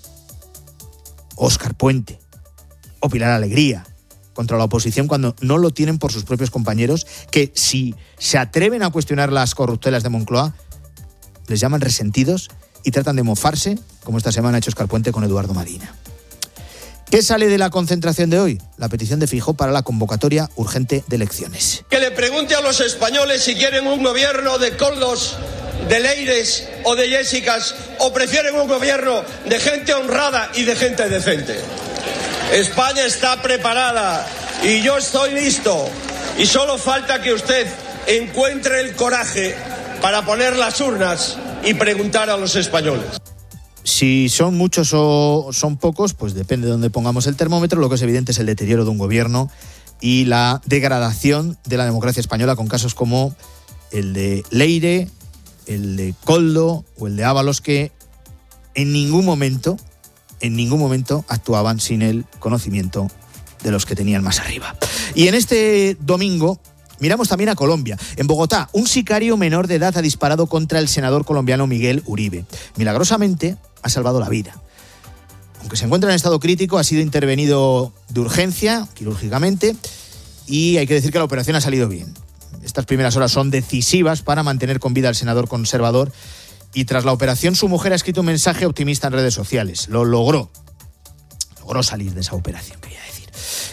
Óscar Puente o Pilar Alegría contra la oposición cuando no lo tienen por sus propios compañeros, que si se atreven a cuestionar las corruptelas de Moncloa, les llaman resentidos y tratan de mofarse, como esta semana ha hecho Óscar Puente con Eduardo Madina? ¿Qué sale de la concentración de hoy? La petición de Feijóo para la convocatoria urgente de elecciones. Que le pregunte a los españoles si quieren un gobierno de Coldos, de Leires o de Jessicas, o prefieren un gobierno de gente honrada y de gente decente. España está preparada y yo estoy listo. Y solo falta que usted encuentre el coraje para poner las urnas y preguntar a los españoles. Si son muchos o son pocos, pues depende de dónde pongamos el termómetro. Lo que es evidente es el deterioro de un gobierno y la degradación de la democracia española, con casos como el de Leire, el de Koldo o el de Ábalos, que en ningún momento, en ningún momento actuaban sin el conocimiento de los que tenían más arriba. Y en este domingo miramos también a Colombia. En Bogotá, un sicario menor de edad ha disparado contra el senador colombiano Miguel Uribe. Milagrosamente, ha salvado la vida. Aunque se encuentra en estado crítico, ha sido intervenido de urgencia, quirúrgicamente, y hay que decir que la operación ha salido bien. Estas primeras horas son decisivas para mantener con vida al senador conservador, y tras la operación su mujer ha escrito un mensaje optimista en redes sociales. Lo logró. Logró salir de esa operación, quería decir.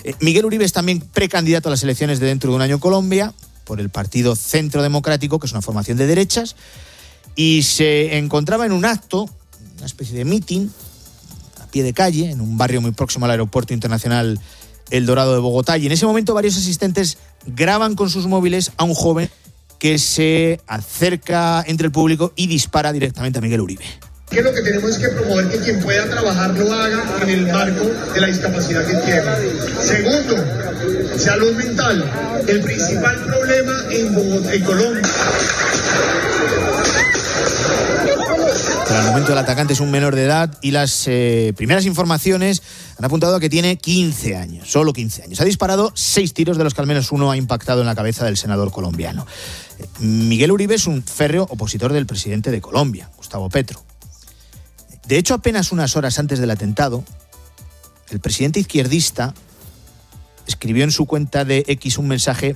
Eh, Miguel Uribe es también precandidato a las elecciones de dentro de un año en Colombia por el Partido Centro Democrático, que es una formación de derechas, y se encontraba en un acto, una especie de meeting, a pie de calle, en un barrio muy próximo al Aeropuerto Internacional El Dorado de Bogotá, y en ese momento varios asistentes graban con sus móviles a un joven que se acerca entre el público y dispara directamente a Miguel Uribe. Que lo que tenemos es que promover que quien pueda trabajar lo haga en el marco de la discapacidad que tiene. Segundo, salud mental. El principal problema en Bogotá, en Colombia. Pero al momento el atacante es un menor de edad y las eh, primeras informaciones han apuntado a que tiene quince años, solo quince años. Ha disparado seis tiros, de los que al menos uno ha impactado en la cabeza del senador colombiano. Miguel Uribe es un férreo opositor del presidente de Colombia, Gustavo Petro. De hecho, apenas unas horas antes del atentado, el presidente izquierdista escribió en su cuenta de X un mensaje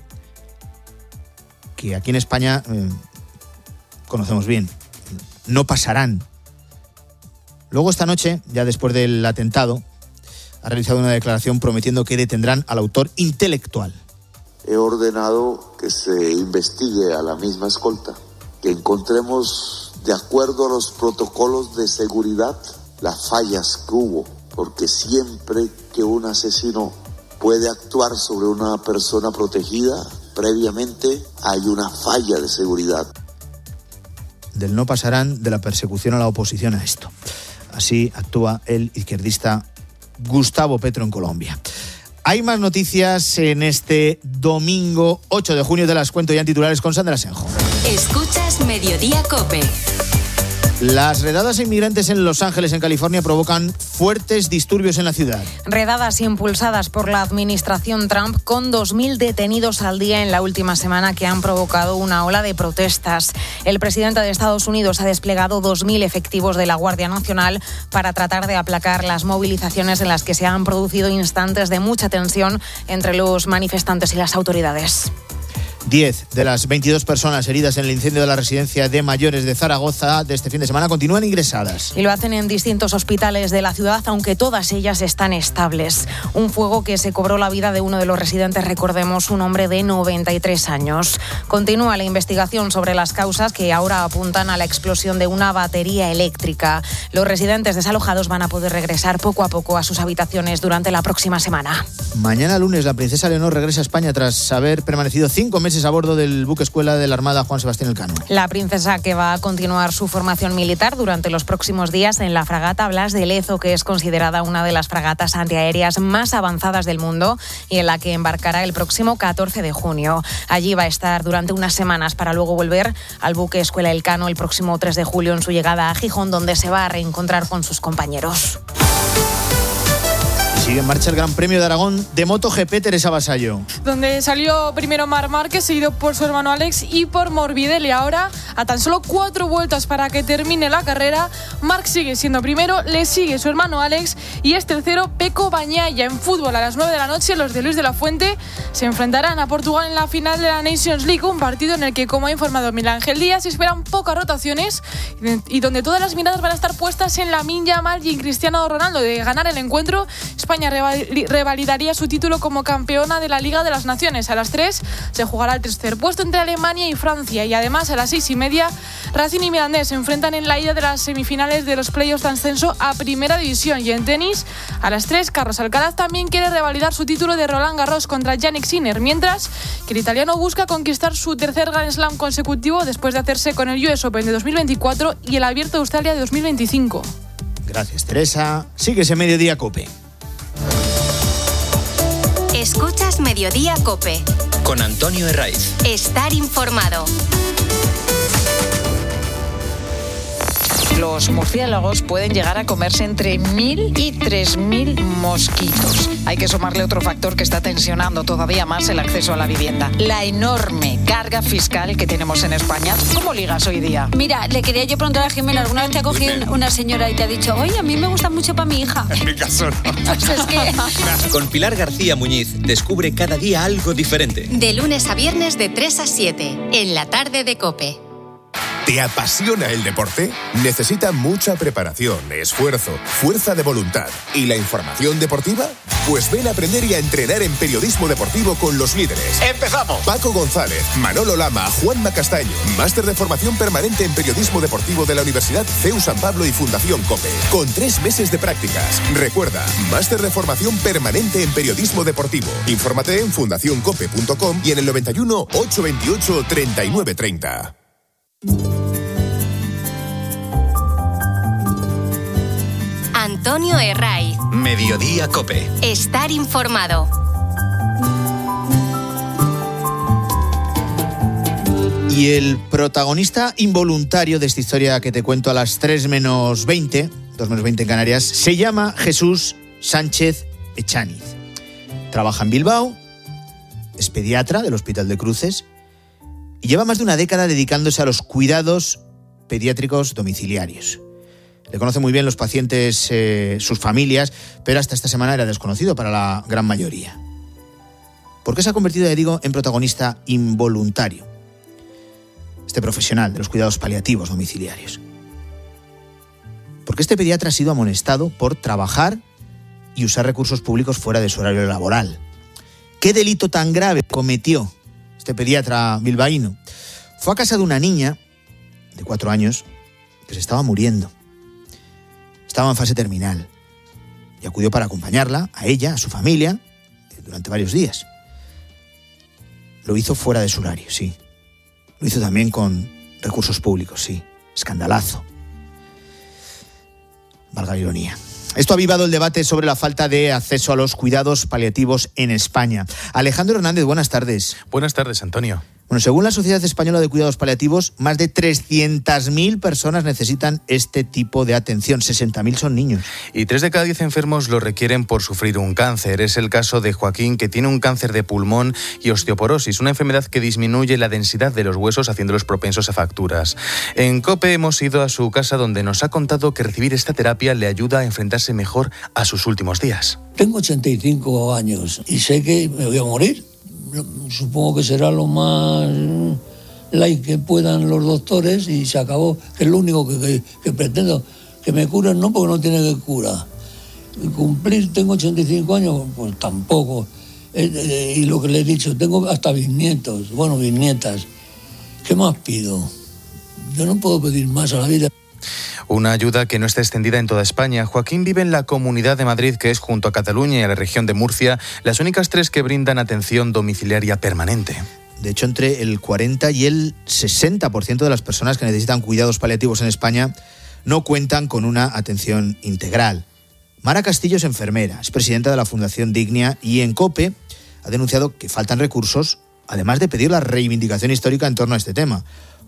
que aquí en España eh, conocemos bien. No pasarán. Luego esta noche, ya después del atentado, ha realizado una declaración prometiendo que detendrán al autor intelectual. He ordenado que se investigue a la misma escolta, que encontremos, de acuerdo a los protocolos de seguridad, las fallas que hubo, porque siempre que un asesino puede actuar sobre una persona protegida, previamente hay una falla de seguridad. Del no pasarán de la persecución a la oposición a esto. Así actúa el izquierdista Gustavo Petro en Colombia. Hay más noticias en este domingo ocho de junio, te las cuento ya en titulares con Sandra Senjo. Escuchas Mediodía COPE. Las redadas a inmigrantes en Los Ángeles, en California, provocan fuertes disturbios en la ciudad. Redadas impulsadas por la administración Trump, con dos mil detenidos al día en la última semana, que han provocado una ola de protestas. El presidente de Estados Unidos ha desplegado dos mil efectivos de la Guardia Nacional para tratar de aplacar las movilizaciones en las que se han producido instantes de mucha tensión entre los manifestantes y las autoridades. diez de las veintidós personas heridas en el incendio de la residencia de mayores de Zaragoza de este fin de semana continúan ingresadas. Y lo hacen en distintos hospitales de la ciudad, aunque todas ellas están estables. Un fuego que se cobró la vida de uno de los residentes, recordemos, un hombre de noventa y tres años. Continúa la investigación sobre las causas, que ahora apuntan a la explosión de una batería eléctrica. Los residentes desalojados van a poder regresar poco a poco a sus habitaciones durante la próxima semana. Mañana lunes la princesa Leonor regresa a España tras haber permanecido cinco meses a bordo del buque escuela de la Armada Juan Sebastián Elcano. La princesa, que va a continuar su formación militar durante los próximos días en la fragata Blas de Lezo, que es considerada una de las fragatas antiaéreas más avanzadas del mundo y en la que embarcará el próximo catorce de junio. Allí va a estar durante unas semanas para luego volver al buque escuela Elcano el próximo tres de julio en su llegada a Gijón, donde se va a reencontrar con sus compañeros. Sigue en marcha el Gran Premio de Aragón de MotoGP, Teresa Vasallo. Donde salió primero Marc Márquez, seguido por su hermano Alex y por Morbidelli. Ahora, a tan solo cuatro vueltas para que termine la carrera, Marc sigue siendo primero, le sigue su hermano Alex y es tercero Pecco Bagnaia. En fútbol, a las nueve de la noche, los de Luis de la Fuente se enfrentarán a Portugal en la final de la Nations League, un partido en el que, como ha informado Miguel Ángel Díaz, se esperan pocas rotaciones y donde todas las miradas van a estar puestas en Lamine Yamal y en Cristiano Ronaldo. De ganar el encuentro, España revalidaría su título como campeona de la Liga de las Naciones. A las tres se jugará el tercer puesto entre Alemania y Francia, y además a las seis y media Racing y Mirandés se enfrentan en la ida de las semifinales de los playoffs de ascenso a Primera División. Y en tenis, a las tres, Carlos Alcaraz también quiere revalidar su título de Roland Garros contra Jannik Sinner, mientras que el italiano busca conquistar su tercer Grand Slam consecutivo después de hacerse con el U S Open de dos mil veinticuatro y el Abierto de Australia de dos mil veinticinco. Gracias, Teresa. Sigues en Mediodía COPE. Escuchas Mediodía COPE. Con Antonio Herraiz. Estar informado. Los murciélagos pueden llegar a comerse entre mil y tres mil mosquitos. Hay que sumarle otro factor que está tensionando todavía más el acceso a la vivienda: la enorme carga fiscal que tenemos en España. ¿Cómo ligas hoy día? Mira, le quería yo preguntar a Jimena, ¿alguna vez te ha cogido una señora y te ha dicho, oye, a mí me gusta mucho para mi hija? En mi caso no. Pues es que... Con Pilar García Muñiz descubre cada día algo diferente. De lunes a viernes de tres a siete, en la tarde de COPE. ¿Te apasiona el deporte? Necesita mucha preparación, esfuerzo, fuerza de voluntad y la información deportiva. Pues ven a aprender y a entrenar en periodismo deportivo con los líderes. ¡Empezamos! Paco González, Manolo Lama, Juanma Castaño. Máster de formación permanente en periodismo deportivo de la Universidad C E U San Pablo y Fundación COPE. Con tres meses de prácticas. Recuerda, máster de formación permanente en periodismo deportivo. Infórmate en fundación cope punto com y en el noventa y uno, ochocientos veintiocho, treinta y nueve treinta. Antonio Herraiz. Mediodía COPE. Estar informado. Y el protagonista involuntario de esta historia que te cuento a las tres menos veinte, dos menos veinte en Canarias, se llama Jesús Sánchez Echaniz. Trabaja en Bilbao, es pediatra del Hospital de Cruces y lleva más de una década dedicándose a los cuidados pediátricos domiciliarios. Le conocen muy bien los pacientes, eh, sus familias, pero hasta esta semana era desconocido para la gran mayoría. ¿Por qué se ha convertido, ya digo, en protagonista involuntario este profesional de los cuidados paliativos domiciliarios? Porque este pediatra ha sido amonestado por trabajar y usar recursos públicos fuera de su horario laboral. ¿Qué delito tan grave cometió este pediatra bilbaíno? Fue a casa de una niña de cuatro años que se estaba muriendo. Estaba en fase terminal y acudió para acompañarla, a ella, a su familia, durante varios días. Lo hizo fuera de su horario, sí. Lo hizo también con recursos públicos, sí. Escandalazo. Valga la ironía. Esto ha avivado el debate sobre la falta de acceso a los cuidados paliativos en España. Alejandro Hernández, buenas tardes. Buenas tardes, Antonio. Bueno, según la Sociedad Española de Cuidados Paliativos, más de trescientas mil personas necesitan este tipo de atención. sesenta mil son niños. Y tres de cada diez enfermos lo requieren por sufrir un cáncer. Es el caso de Joaquín, que tiene un cáncer de pulmón y osteoporosis, una enfermedad que disminuye la densidad de los huesos, haciéndolos propensos a fracturas. En COPE hemos ido a su casa, donde nos ha contado que recibir esta terapia le ayuda a enfrentarse mejor a sus últimos días. Tengo ochenta y cinco años y sé que me voy a morir. Supongo que será lo más light que puedan los doctores y se acabó, que es lo único que, que, que pretendo. Que me curen no, porque no tiene que cura. Y cumplir, tengo ochenta y cinco años, pues tampoco. Eh, eh, y lo que le he dicho, tengo hasta bisnietos, bueno, bisnietas. ¿Qué más pido? Yo no puedo pedir más a la vida. Una ayuda que no está extendida en toda España. Joaquín vive en la Comunidad de Madrid, que es, junto a Cataluña y a la región de Murcia, las únicas tres que brindan atención domiciliaria permanente. De hecho, entre el cuarenta y el sesenta por ciento de las personas que necesitan cuidados paliativos en España no cuentan con una atención integral. Mara Castillo es enfermera, es presidenta de la Fundación Dignia y en COPE ha denunciado que faltan recursos, además de pedir la reivindicación histórica en torno a este tema.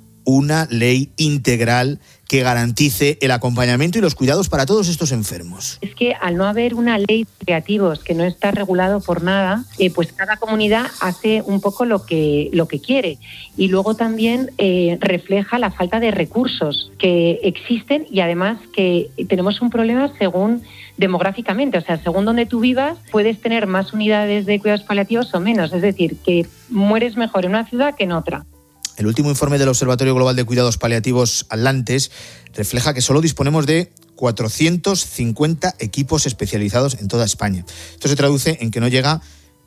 Una ley integral que garantice el acompañamiento y los cuidados para todos estos enfermos. Es que al no haber una ley de paliativos que no está regulado por nada, eh, pues cada comunidad hace un poco lo que, lo que quiere. Y luego también eh, refleja la falta de recursos que existen y además que tenemos un problema según demográficamente. O sea, según donde tú vivas, puedes tener más unidades de cuidados paliativos o menos. Es decir, que mueres mejor en una ciudad que en otra. El último informe del Observatorio Global de Cuidados Paliativos Atlantes refleja que solo disponemos de cuatrocientos cincuenta equipos especializados en toda España. Esto se traduce en que no llega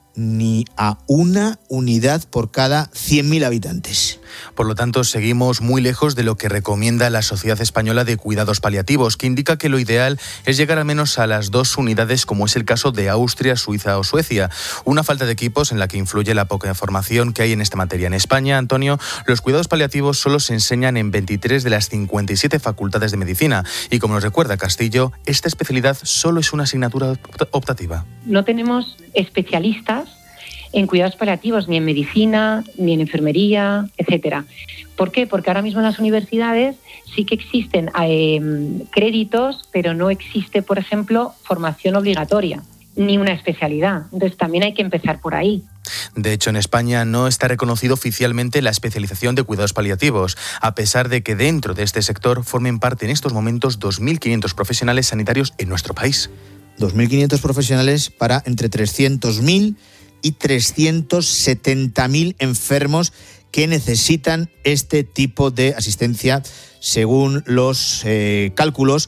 ni a una unidad por cada cien mil habitantes. Por lo tanto, seguimos muy lejos de lo que recomienda la Sociedad Española de Cuidados Paliativos, que indica que lo ideal es llegar al menos a las dos unidades, como es el caso de Austria, Suiza o Suecia. Una falta de equipos en la que influye la poca formación que hay en esta materia. En España, Antonio, los cuidados paliativos solo se enseñan en veintitrés de las cincuenta y siete facultades de medicina. Y como nos recuerda Castillo, esta especialidad solo es una asignatura optativa. No tenemos especialistas en cuidados paliativos, ni en medicina, ni en enfermería, etcétera. ¿Por qué? Porque ahora mismo en las universidades sí que existen eh, créditos, pero no existe, por ejemplo, formación obligatoria, ni una especialidad. Entonces también hay que empezar por ahí. De hecho, en España no está reconocido oficialmente la especialización de cuidados paliativos, a pesar de que dentro de este sector formen parte en estos momentos dos mil quinientos profesionales sanitarios en nuestro país. dos mil quinientos profesionales para entre trescientos mil y trescientos setenta mil enfermos que necesitan este tipo de asistencia, según los eh, cálculos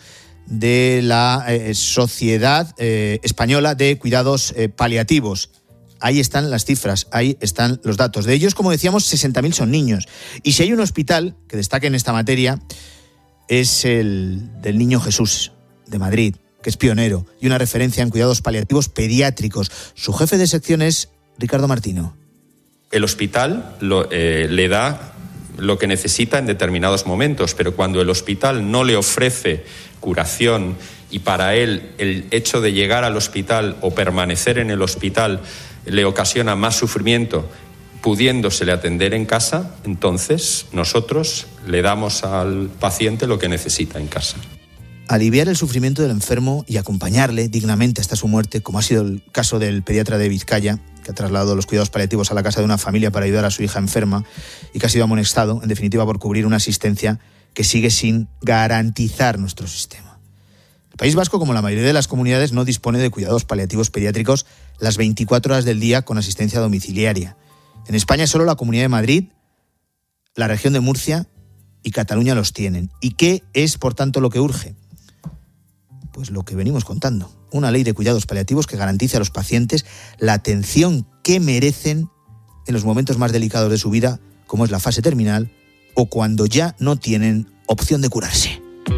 de la eh, Sociedad eh, Española de Cuidados eh, Paliativos. Ahí están las cifras, ahí están los datos. De ellos, como decíamos, sesenta mil son niños. Y si hay un hospital que destaque en esta materia, es el del Niño Jesús, de Madrid, que es pionero y una referencia en cuidados paliativos pediátricos. Su jefe de sección es Ricardo Martino. El hospital lo, eh, le da lo que necesita en determinados momentos, pero cuando el hospital no le ofrece curación y para él el hecho de llegar al hospital o permanecer en el hospital le ocasiona más sufrimiento, pudiéndosele atender en casa, entonces nosotros le damos al paciente lo que necesita en casa. Aliviar el sufrimiento del enfermo y acompañarle dignamente hasta su muerte, como ha sido el caso del pediatra de Vizcaya, que ha trasladado los cuidados paliativos a la casa de una familia para ayudar a su hija enferma y que ha sido amonestado, en definitiva, por cubrir una asistencia que sigue sin garantizar nuestro sistema. El País Vasco, como la mayoría de las comunidades, no dispone de cuidados paliativos pediátricos las veinticuatro horas del día con asistencia domiciliaria. En España solo la Comunidad de Madrid, la región de Murcia y Cataluña los tienen. ¿Y qué es, por tanto, lo que urge? Pues lo que venimos contando. Una ley de cuidados paliativos que garantice a los pacientes la atención que merecen en los momentos más delicados de su vida, como es la fase terminal o cuando ya no tienen opción de curarse.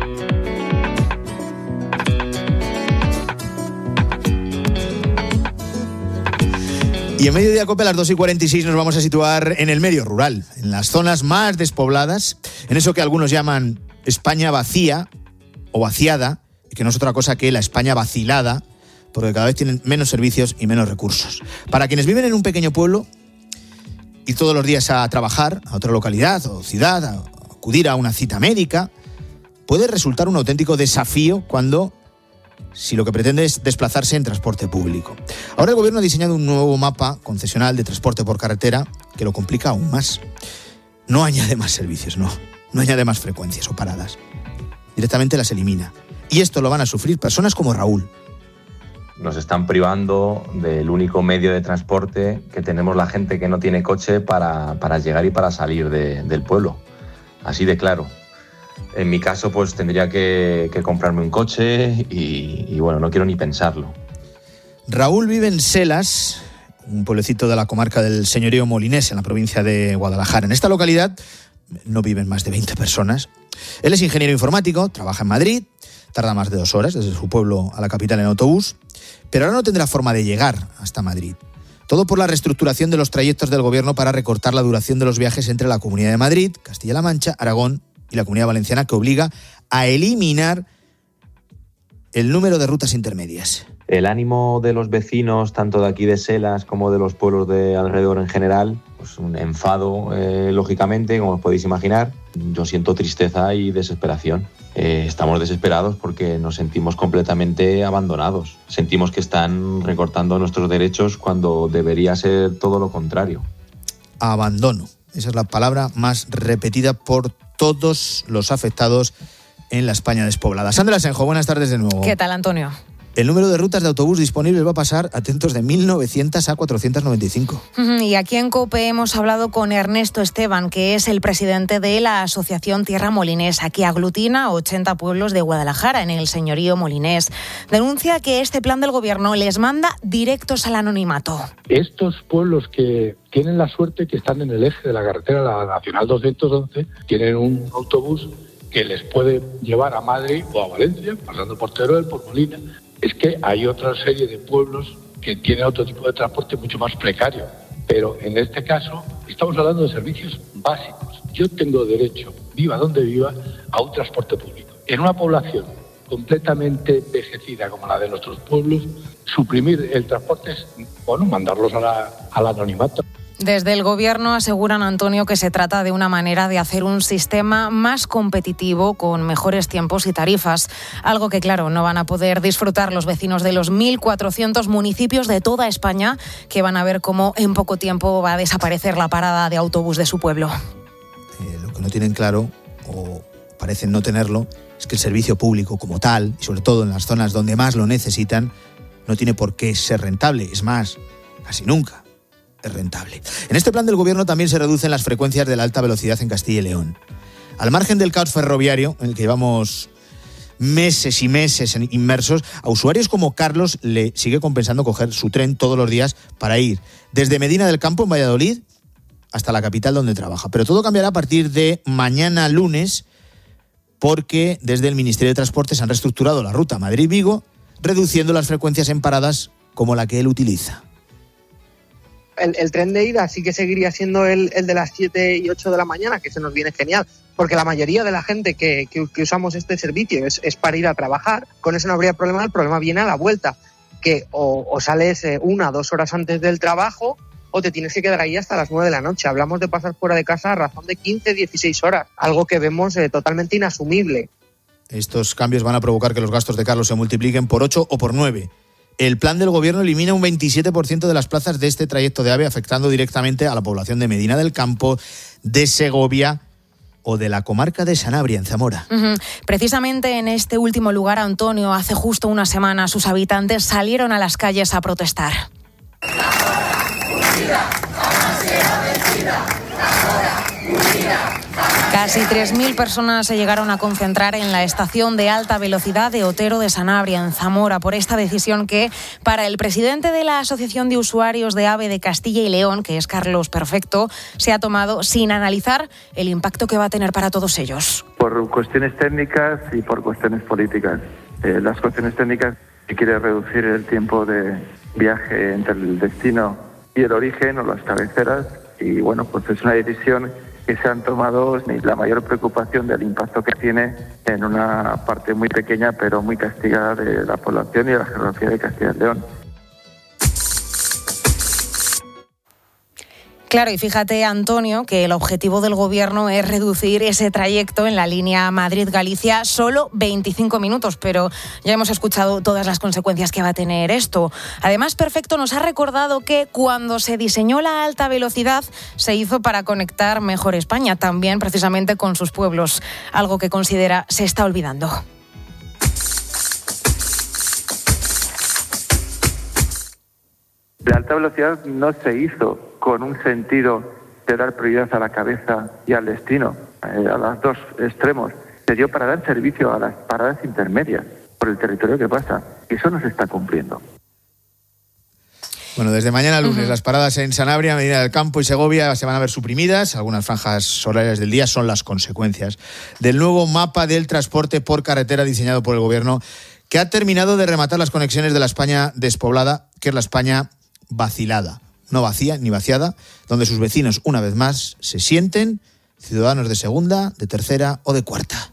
Y en Mediodía Cope a las dos y cuarenta y seis nos vamos a situar en el medio rural, en las zonas más despobladas, en eso que algunos llaman España vacía o vaciada, que no es otra cosa que la España vacilada, porque cada vez tienen menos servicios y menos recursos. Para quienes viven en un pequeño pueblo, ir todos los días a trabajar a otra localidad o ciudad, a acudir a una cita médica, puede resultar un auténtico desafío cuando, si lo que pretende es desplazarse en transporte público. Ahora el gobierno ha diseñado un nuevo mapa concesional de transporte por carretera que lo complica aún más. No añade más servicios, no. No añade más frecuencias o paradas. Directamente las elimina. Y esto lo van a sufrir personas como Raúl. Nos están privando del único medio de transporte que tenemos la gente que no tiene coche para, para llegar y para salir de, del pueblo. Así de claro. En mi caso, pues tendría que, que comprarme un coche y, y bueno, no quiero ni pensarlo. Raúl vive en Selas, un pueblecito de la comarca del Señorío Molinés, en la provincia de Guadalajara. En esta localidad no viven más de veinte personas. Él es ingeniero informático, trabaja en Madrid, tarda más de dos horas desde su pueblo a la capital en autobús, pero ahora no tendrá forma de llegar hasta Madrid. Todo por la reestructuración de los trayectos del gobierno para recortar la duración de los viajes entre la Comunidad de Madrid, Castilla-La Mancha, Aragón y la Comunidad Valenciana, que obliga a eliminar el número de rutas intermedias. El ánimo de los vecinos, tanto de aquí de Selas como de los pueblos de alrededor en general, pues un enfado, eh, lógicamente, como os podéis imaginar. Yo siento tristeza y desesperación. Eh, estamos desesperados porque nos sentimos completamente abandonados. Sentimos que están recortando nuestros derechos cuando debería ser todo lo contrario. Abandono. Esa es la palabra más repetida por todos los afectados en la España despoblada. Sandra Senjo, buenas tardes de nuevo. ¿Qué tal, Antonio? El número de rutas de autobús disponibles va a pasar, atentos, de mil novecientas a cuatrocientas noventa y cinco. Y aquí en COPE hemos hablado con Ernesto Esteban, que es el presidente de la Asociación Tierra Molinesa, que aglutina ochenta pueblos de Guadalajara, en el Señorío Molinés. Denuncia que este plan del gobierno les manda directos al anonimato. Estos pueblos que tienen la suerte que están en el eje de la carretera, la Nacional doscientos once, tienen un autobús que les puede llevar a Madrid o a Valencia, pasando por Teruel, por Molina. Es que hay otra serie de pueblos que tienen otro tipo de transporte mucho más precario. Pero en este caso estamos hablando de servicios básicos. Yo tengo derecho, viva donde viva, a un transporte público. En una población completamente envejecida como la de nuestros pueblos, suprimir el transporte es, bueno, mandarlos a la, al anonimato. Desde el Gobierno aseguran, Antonio, que se trata de una manera de hacer un sistema más competitivo con mejores tiempos y tarifas, algo que, claro, no van a poder disfrutar los vecinos de los mil cuatrocientos municipios de toda España, que van a ver cómo en poco tiempo va a desaparecer la parada de autobús de su pueblo. Eh, lo que no tienen claro, o parecen no tenerlo, es que el servicio público como tal, y sobre todo en las zonas donde más lo necesitan, no tiene por qué ser rentable. Es más, casi nunca es rentable. En este plan del gobierno también se reducen las frecuencias de la alta velocidad en Castilla y León. Al margen del caos ferroviario, en el que llevamos meses y meses inmersos, a usuarios como Carlos le sigue compensando coger su tren todos los días para ir desde Medina del Campo, en Valladolid, hasta la capital donde trabaja. Pero todo cambiará a partir de mañana lunes, porque desde el Ministerio de Transportes han reestructurado la ruta Madrid-Vigo, reduciendo las frecuencias en paradas como la que él utiliza. El, el tren de ida sí que seguiría siendo el, el de las siete y ocho de la mañana, que se nos viene genial, porque la mayoría de la gente que, que, que usamos este servicio es, es para ir a trabajar. Con eso no habría problema. El problema viene a la vuelta, que o, o sales eh, una o dos horas antes del trabajo, o te tienes que quedar ahí hasta las nueve de la noche. Hablamos de pasar fuera de casa a razón de quince, dieciséis horas, algo que vemos eh, totalmente inasumible. Estos cambios van a provocar que los gastos de Carlos se multipliquen por ocho o por nueve. El plan del gobierno elimina un veintisiete por ciento de las plazas de este trayecto de AVE, afectando directamente a la población de Medina del Campo, de Segovia o de la comarca de Sanabria, en Zamora. Uh-huh. Precisamente en este último lugar, Antonio, hace justo una semana sus habitantes salieron a las calles a protestar. Casi tres mil personas se llegaron a concentrar en la estación de alta velocidad de Otero de Sanabria, en Zamora, por esta decisión que, para el presidente de la Asociación de Usuarios de AVE de Castilla y León, que es Carlos Perfecto, se ha tomado sin analizar el impacto que va a tener para todos ellos. Por cuestiones técnicas y por cuestiones políticas. Eh, las cuestiones técnicas, que quiere reducir el tiempo de viaje entre el destino y el origen o las cabeceras, y bueno, pues es una decisión que se han tomado sin la mayor preocupación del impacto que tiene en una parte muy pequeña pero muy castigada de la población y de la geografía de Castilla y León. Claro, y fíjate, Antonio, que el objetivo del gobierno es reducir ese trayecto en la línea Madrid-Galicia solo veinticinco minutos, pero ya hemos escuchado todas las consecuencias que va a tener esto. Además, Perfecto nos ha recordado que cuando se diseñó la alta velocidad se hizo para conectar mejor España, también precisamente con sus pueblos, algo que considera se está olvidando. La alta velocidad no se hizo con un sentido de dar prioridad a la cabeza y al destino, eh, a los dos extremos. Se dio para dar servicio a las paradas intermedias por el territorio que pasa. Y eso no se está cumpliendo. Bueno, desde mañana lunes Uh-huh. las paradas en Sanabria, Medina del Campo y Segovia se van a ver suprimidas. Algunas franjas horarias del día son las consecuencias del nuevo mapa del transporte por carretera diseñado por el gobierno, que ha terminado de rematar las conexiones de la España despoblada, que es la España vacilada. No vacía ni vaciada, donde sus vecinos, una vez más, se sienten ciudadanos de segunda, de tercera o de cuarta.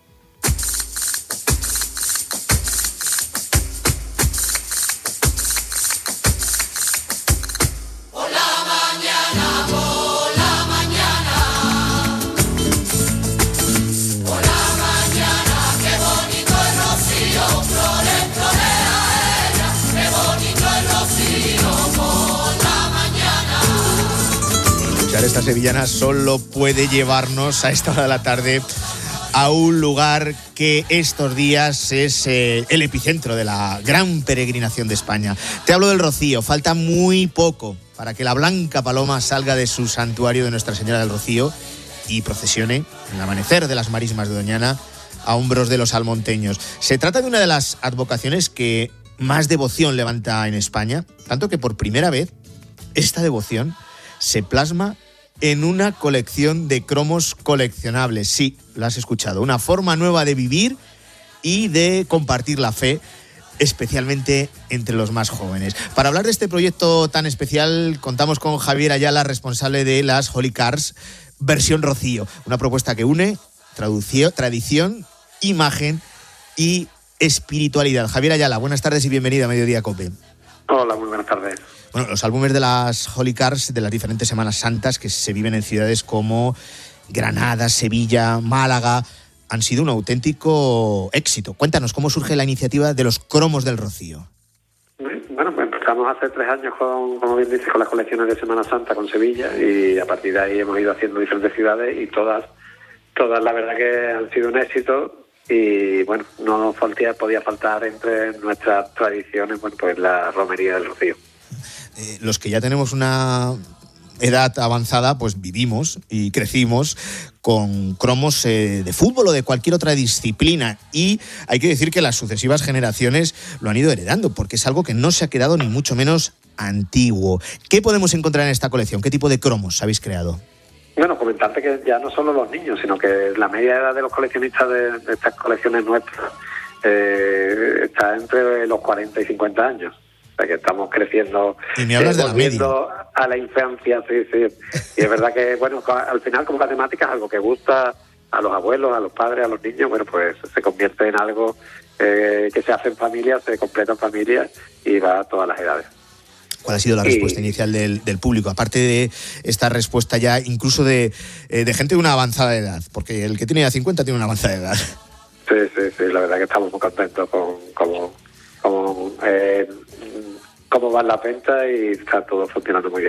Esta sevillana solo puede llevarnos a esta hora de la tarde a un lugar que estos días es eh, el epicentro de la gran peregrinación de España. Te hablo del Rocío. Falta muy poco para que la Blanca Paloma salga de su santuario de Nuestra Señora del Rocío y procesione en el amanecer de las marismas de Doñana a hombros de los almonteños. Se trata de una de las advocaciones que más devoción levanta en España, tanto que por primera vez esta devoción se plasma en una colección de cromos coleccionables. Sí, lo has escuchado. Una forma nueva de vivir y de compartir la fe, especialmente entre los más jóvenes. Para hablar de este proyecto tan especial, contamos con Javier Ayala, responsable de las Holy Cars versión Rocío. Una propuesta que une traducio, tradición, imagen y espiritualidad. Javier Ayala, buenas tardes y bienvenido a Mediodía COPE. Hola, muy buenas tardes. Bueno, los álbumes de las Holy Cars, de las diferentes Semanas Santas que se viven en ciudades como Granada, Sevilla, Málaga, han sido un auténtico éxito. Cuéntanos, ¿cómo surge la iniciativa de los cromos del Rocío? Bueno, pues empezamos hace tres años, con, como bien dice, con las colecciones de Semana Santa con Sevilla, y a partir de ahí hemos ido haciendo diferentes ciudades y todas, todas la verdad que han sido un éxito. Y bueno, no nos faltía, podía faltar entre nuestras tradiciones, bueno, pues la romería del Rocío. Eh, los que ya tenemos una edad avanzada, pues vivimos y crecimos con cromos eh, de fútbol o de cualquier otra disciplina, y hay que decir que las sucesivas generaciones lo han ido heredando, porque es algo que no se ha quedado ni mucho menos antiguo. ¿Qué podemos encontrar en esta colección? ¿Qué tipo de cromos habéis creado? Bueno, comentarte que ya no solo los niños, sino que la media edad de los coleccionistas de, de estas colecciones nuestras eh, está entre los cuarenta y cincuenta años. O sea que estamos creciendo, y me hablas eh, de la volviendo media. A la infancia, sí, sí. Y es verdad que, bueno, al final como la temática es algo que gusta a los abuelos, a los padres, a los niños, bueno, pues se convierte en algo eh, que se hace en familia, se completa en familia y va a todas las edades. ¿Cuál ha sido la respuesta inicial del, del público? Aparte de esta respuesta ya incluso de, eh, de gente de una avanzada edad, porque el que tiene ya cincuenta tiene una avanzada edad. Sí, sí, sí, la verdad que estamos muy contentos con cómo, cómo, eh, cómo va la venta y está todo funcionando muy bien.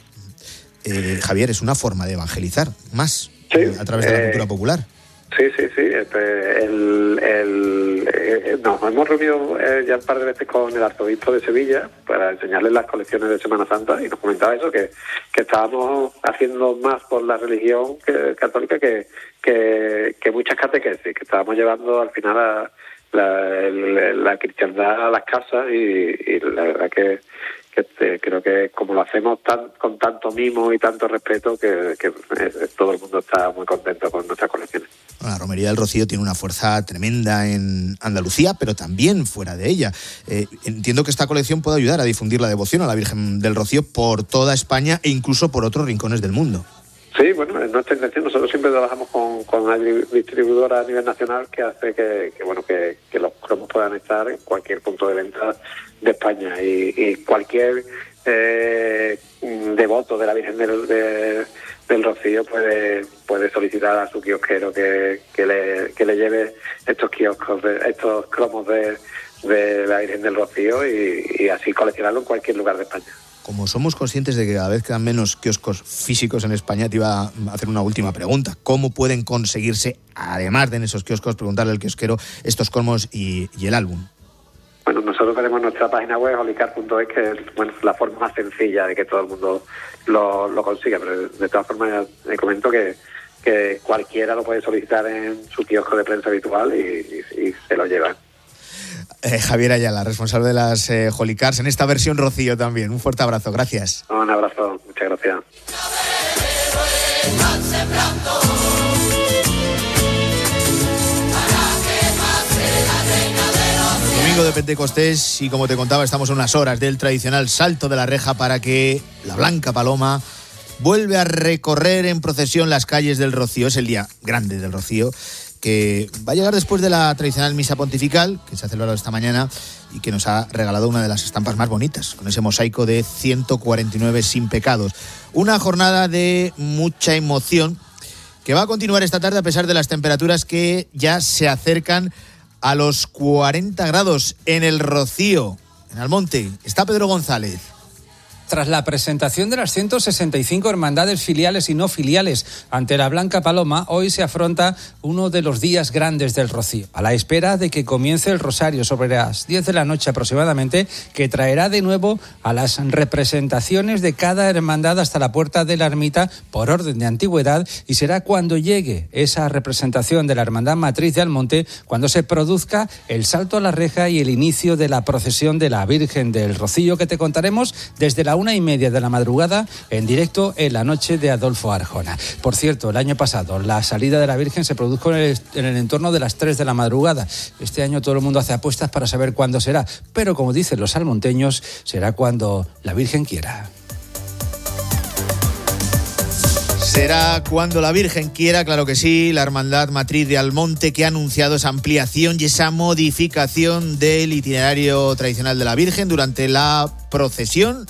Eh, Javier, es una forma de evangelizar más sí, eh, a través de la eh, cultura popular. Sí, sí, sí. Este, el, el, eh, nos hemos reunido eh, ya un par de veces con el arzobispo de Sevilla para enseñarles las colecciones de Semana Santa, y nos comentaba eso, que, que estábamos haciendo más por la religión que, católica que, que, que muchas catequesis, que estábamos llevando al final a la, la, la cristiandad a las casas, y, y la verdad que que este, creo que como lo hacemos tan, con tanto mimo y tanto respeto, que, que eh, todo el mundo está muy contento con nuestras colecciones. La Romería del Rocío tiene una fuerza tremenda en Andalucía, pero también fuera de ella. Eh, entiendo que esta colección puede ayudar a difundir la devoción a la Virgen del Rocío por toda España e incluso por otros rincones del mundo. Sí, bueno, es nuestra intención. Nosotros siempre trabajamos con, con una distribuidora a nivel nacional que hace que, que bueno que, que los cromos puedan estar en cualquier punto de venta de España, y, y cualquier eh, devoto de la Virgen del, de, del Rocío puede puede solicitar a su kiosquero que, que le que le lleve estos kioscos, de, estos cromos de, de la Virgen del Rocío, y, y así coleccionarlo en cualquier lugar de España. Como somos conscientes de que cada vez quedan menos kioscos físicos en España, te iba a hacer una última pregunta. ¿Cómo pueden conseguirse, además de en esos kioscos, preguntarle al kiosquero estos cromos y, y el álbum? Bueno, nosotros tenemos nuestra página web, holicar punto es, que es bueno, la forma más sencilla de que todo el mundo lo, lo consiga, pero de todas formas me comento que, que cualquiera lo puede solicitar en su kiosco de prensa habitual y, y, y se lo lleva. Eh, Javier Ayala, responsable de las eh, Holicars, en esta versión Rocío también. Un fuerte abrazo, gracias. Un abrazo, muchas gracias. Domingo de Pentecostés, y como te contaba, estamos a unas horas del tradicional salto de la reja para que la Blanca Paloma vuelve a recorrer en procesión las calles del Rocío. Es el día grande del Rocío, que va a llegar después de la tradicional misa pontifical que se ha celebrado esta mañana y que nos ha regalado una de las estampas más bonitas, con ese mosaico de ciento cuarenta y nueve sin pecados. Una jornada de mucha emoción que va a continuar esta tarde a pesar de las temperaturas que ya se acercan a los cuarenta grados en el Rocío. En Almonte está Pedro González. Tras la presentación de las ciento sesenta y cinco hermandades filiales y no filiales ante la Blanca Paloma, hoy se afronta uno de los días grandes del Rocío, a la espera de que comience el rosario sobre las diez de la noche aproximadamente, que traerá de nuevo a las representaciones de cada hermandad hasta la puerta de la ermita por orden de antigüedad, y será cuando llegue esa representación de la Hermandad Matriz de Almonte cuando se produzca el salto a la reja y el inicio de la procesión de la Virgen del Rocío, que te contaremos desde la una y media de la madrugada en directo en la noche de Adolfo Arjona. Por cierto, el año pasado la salida de la Virgen se produjo en el, en el entorno de las tres de la madrugada. Este año todo el mundo hace apuestas para saber cuándo será, pero como dicen los almonteños, será cuando la Virgen quiera. Será cuando la Virgen quiera, claro que sí. La Hermandad Matriz de Almonte, que ha anunciado esa ampliación y esa modificación del itinerario tradicional de la Virgen durante la procesión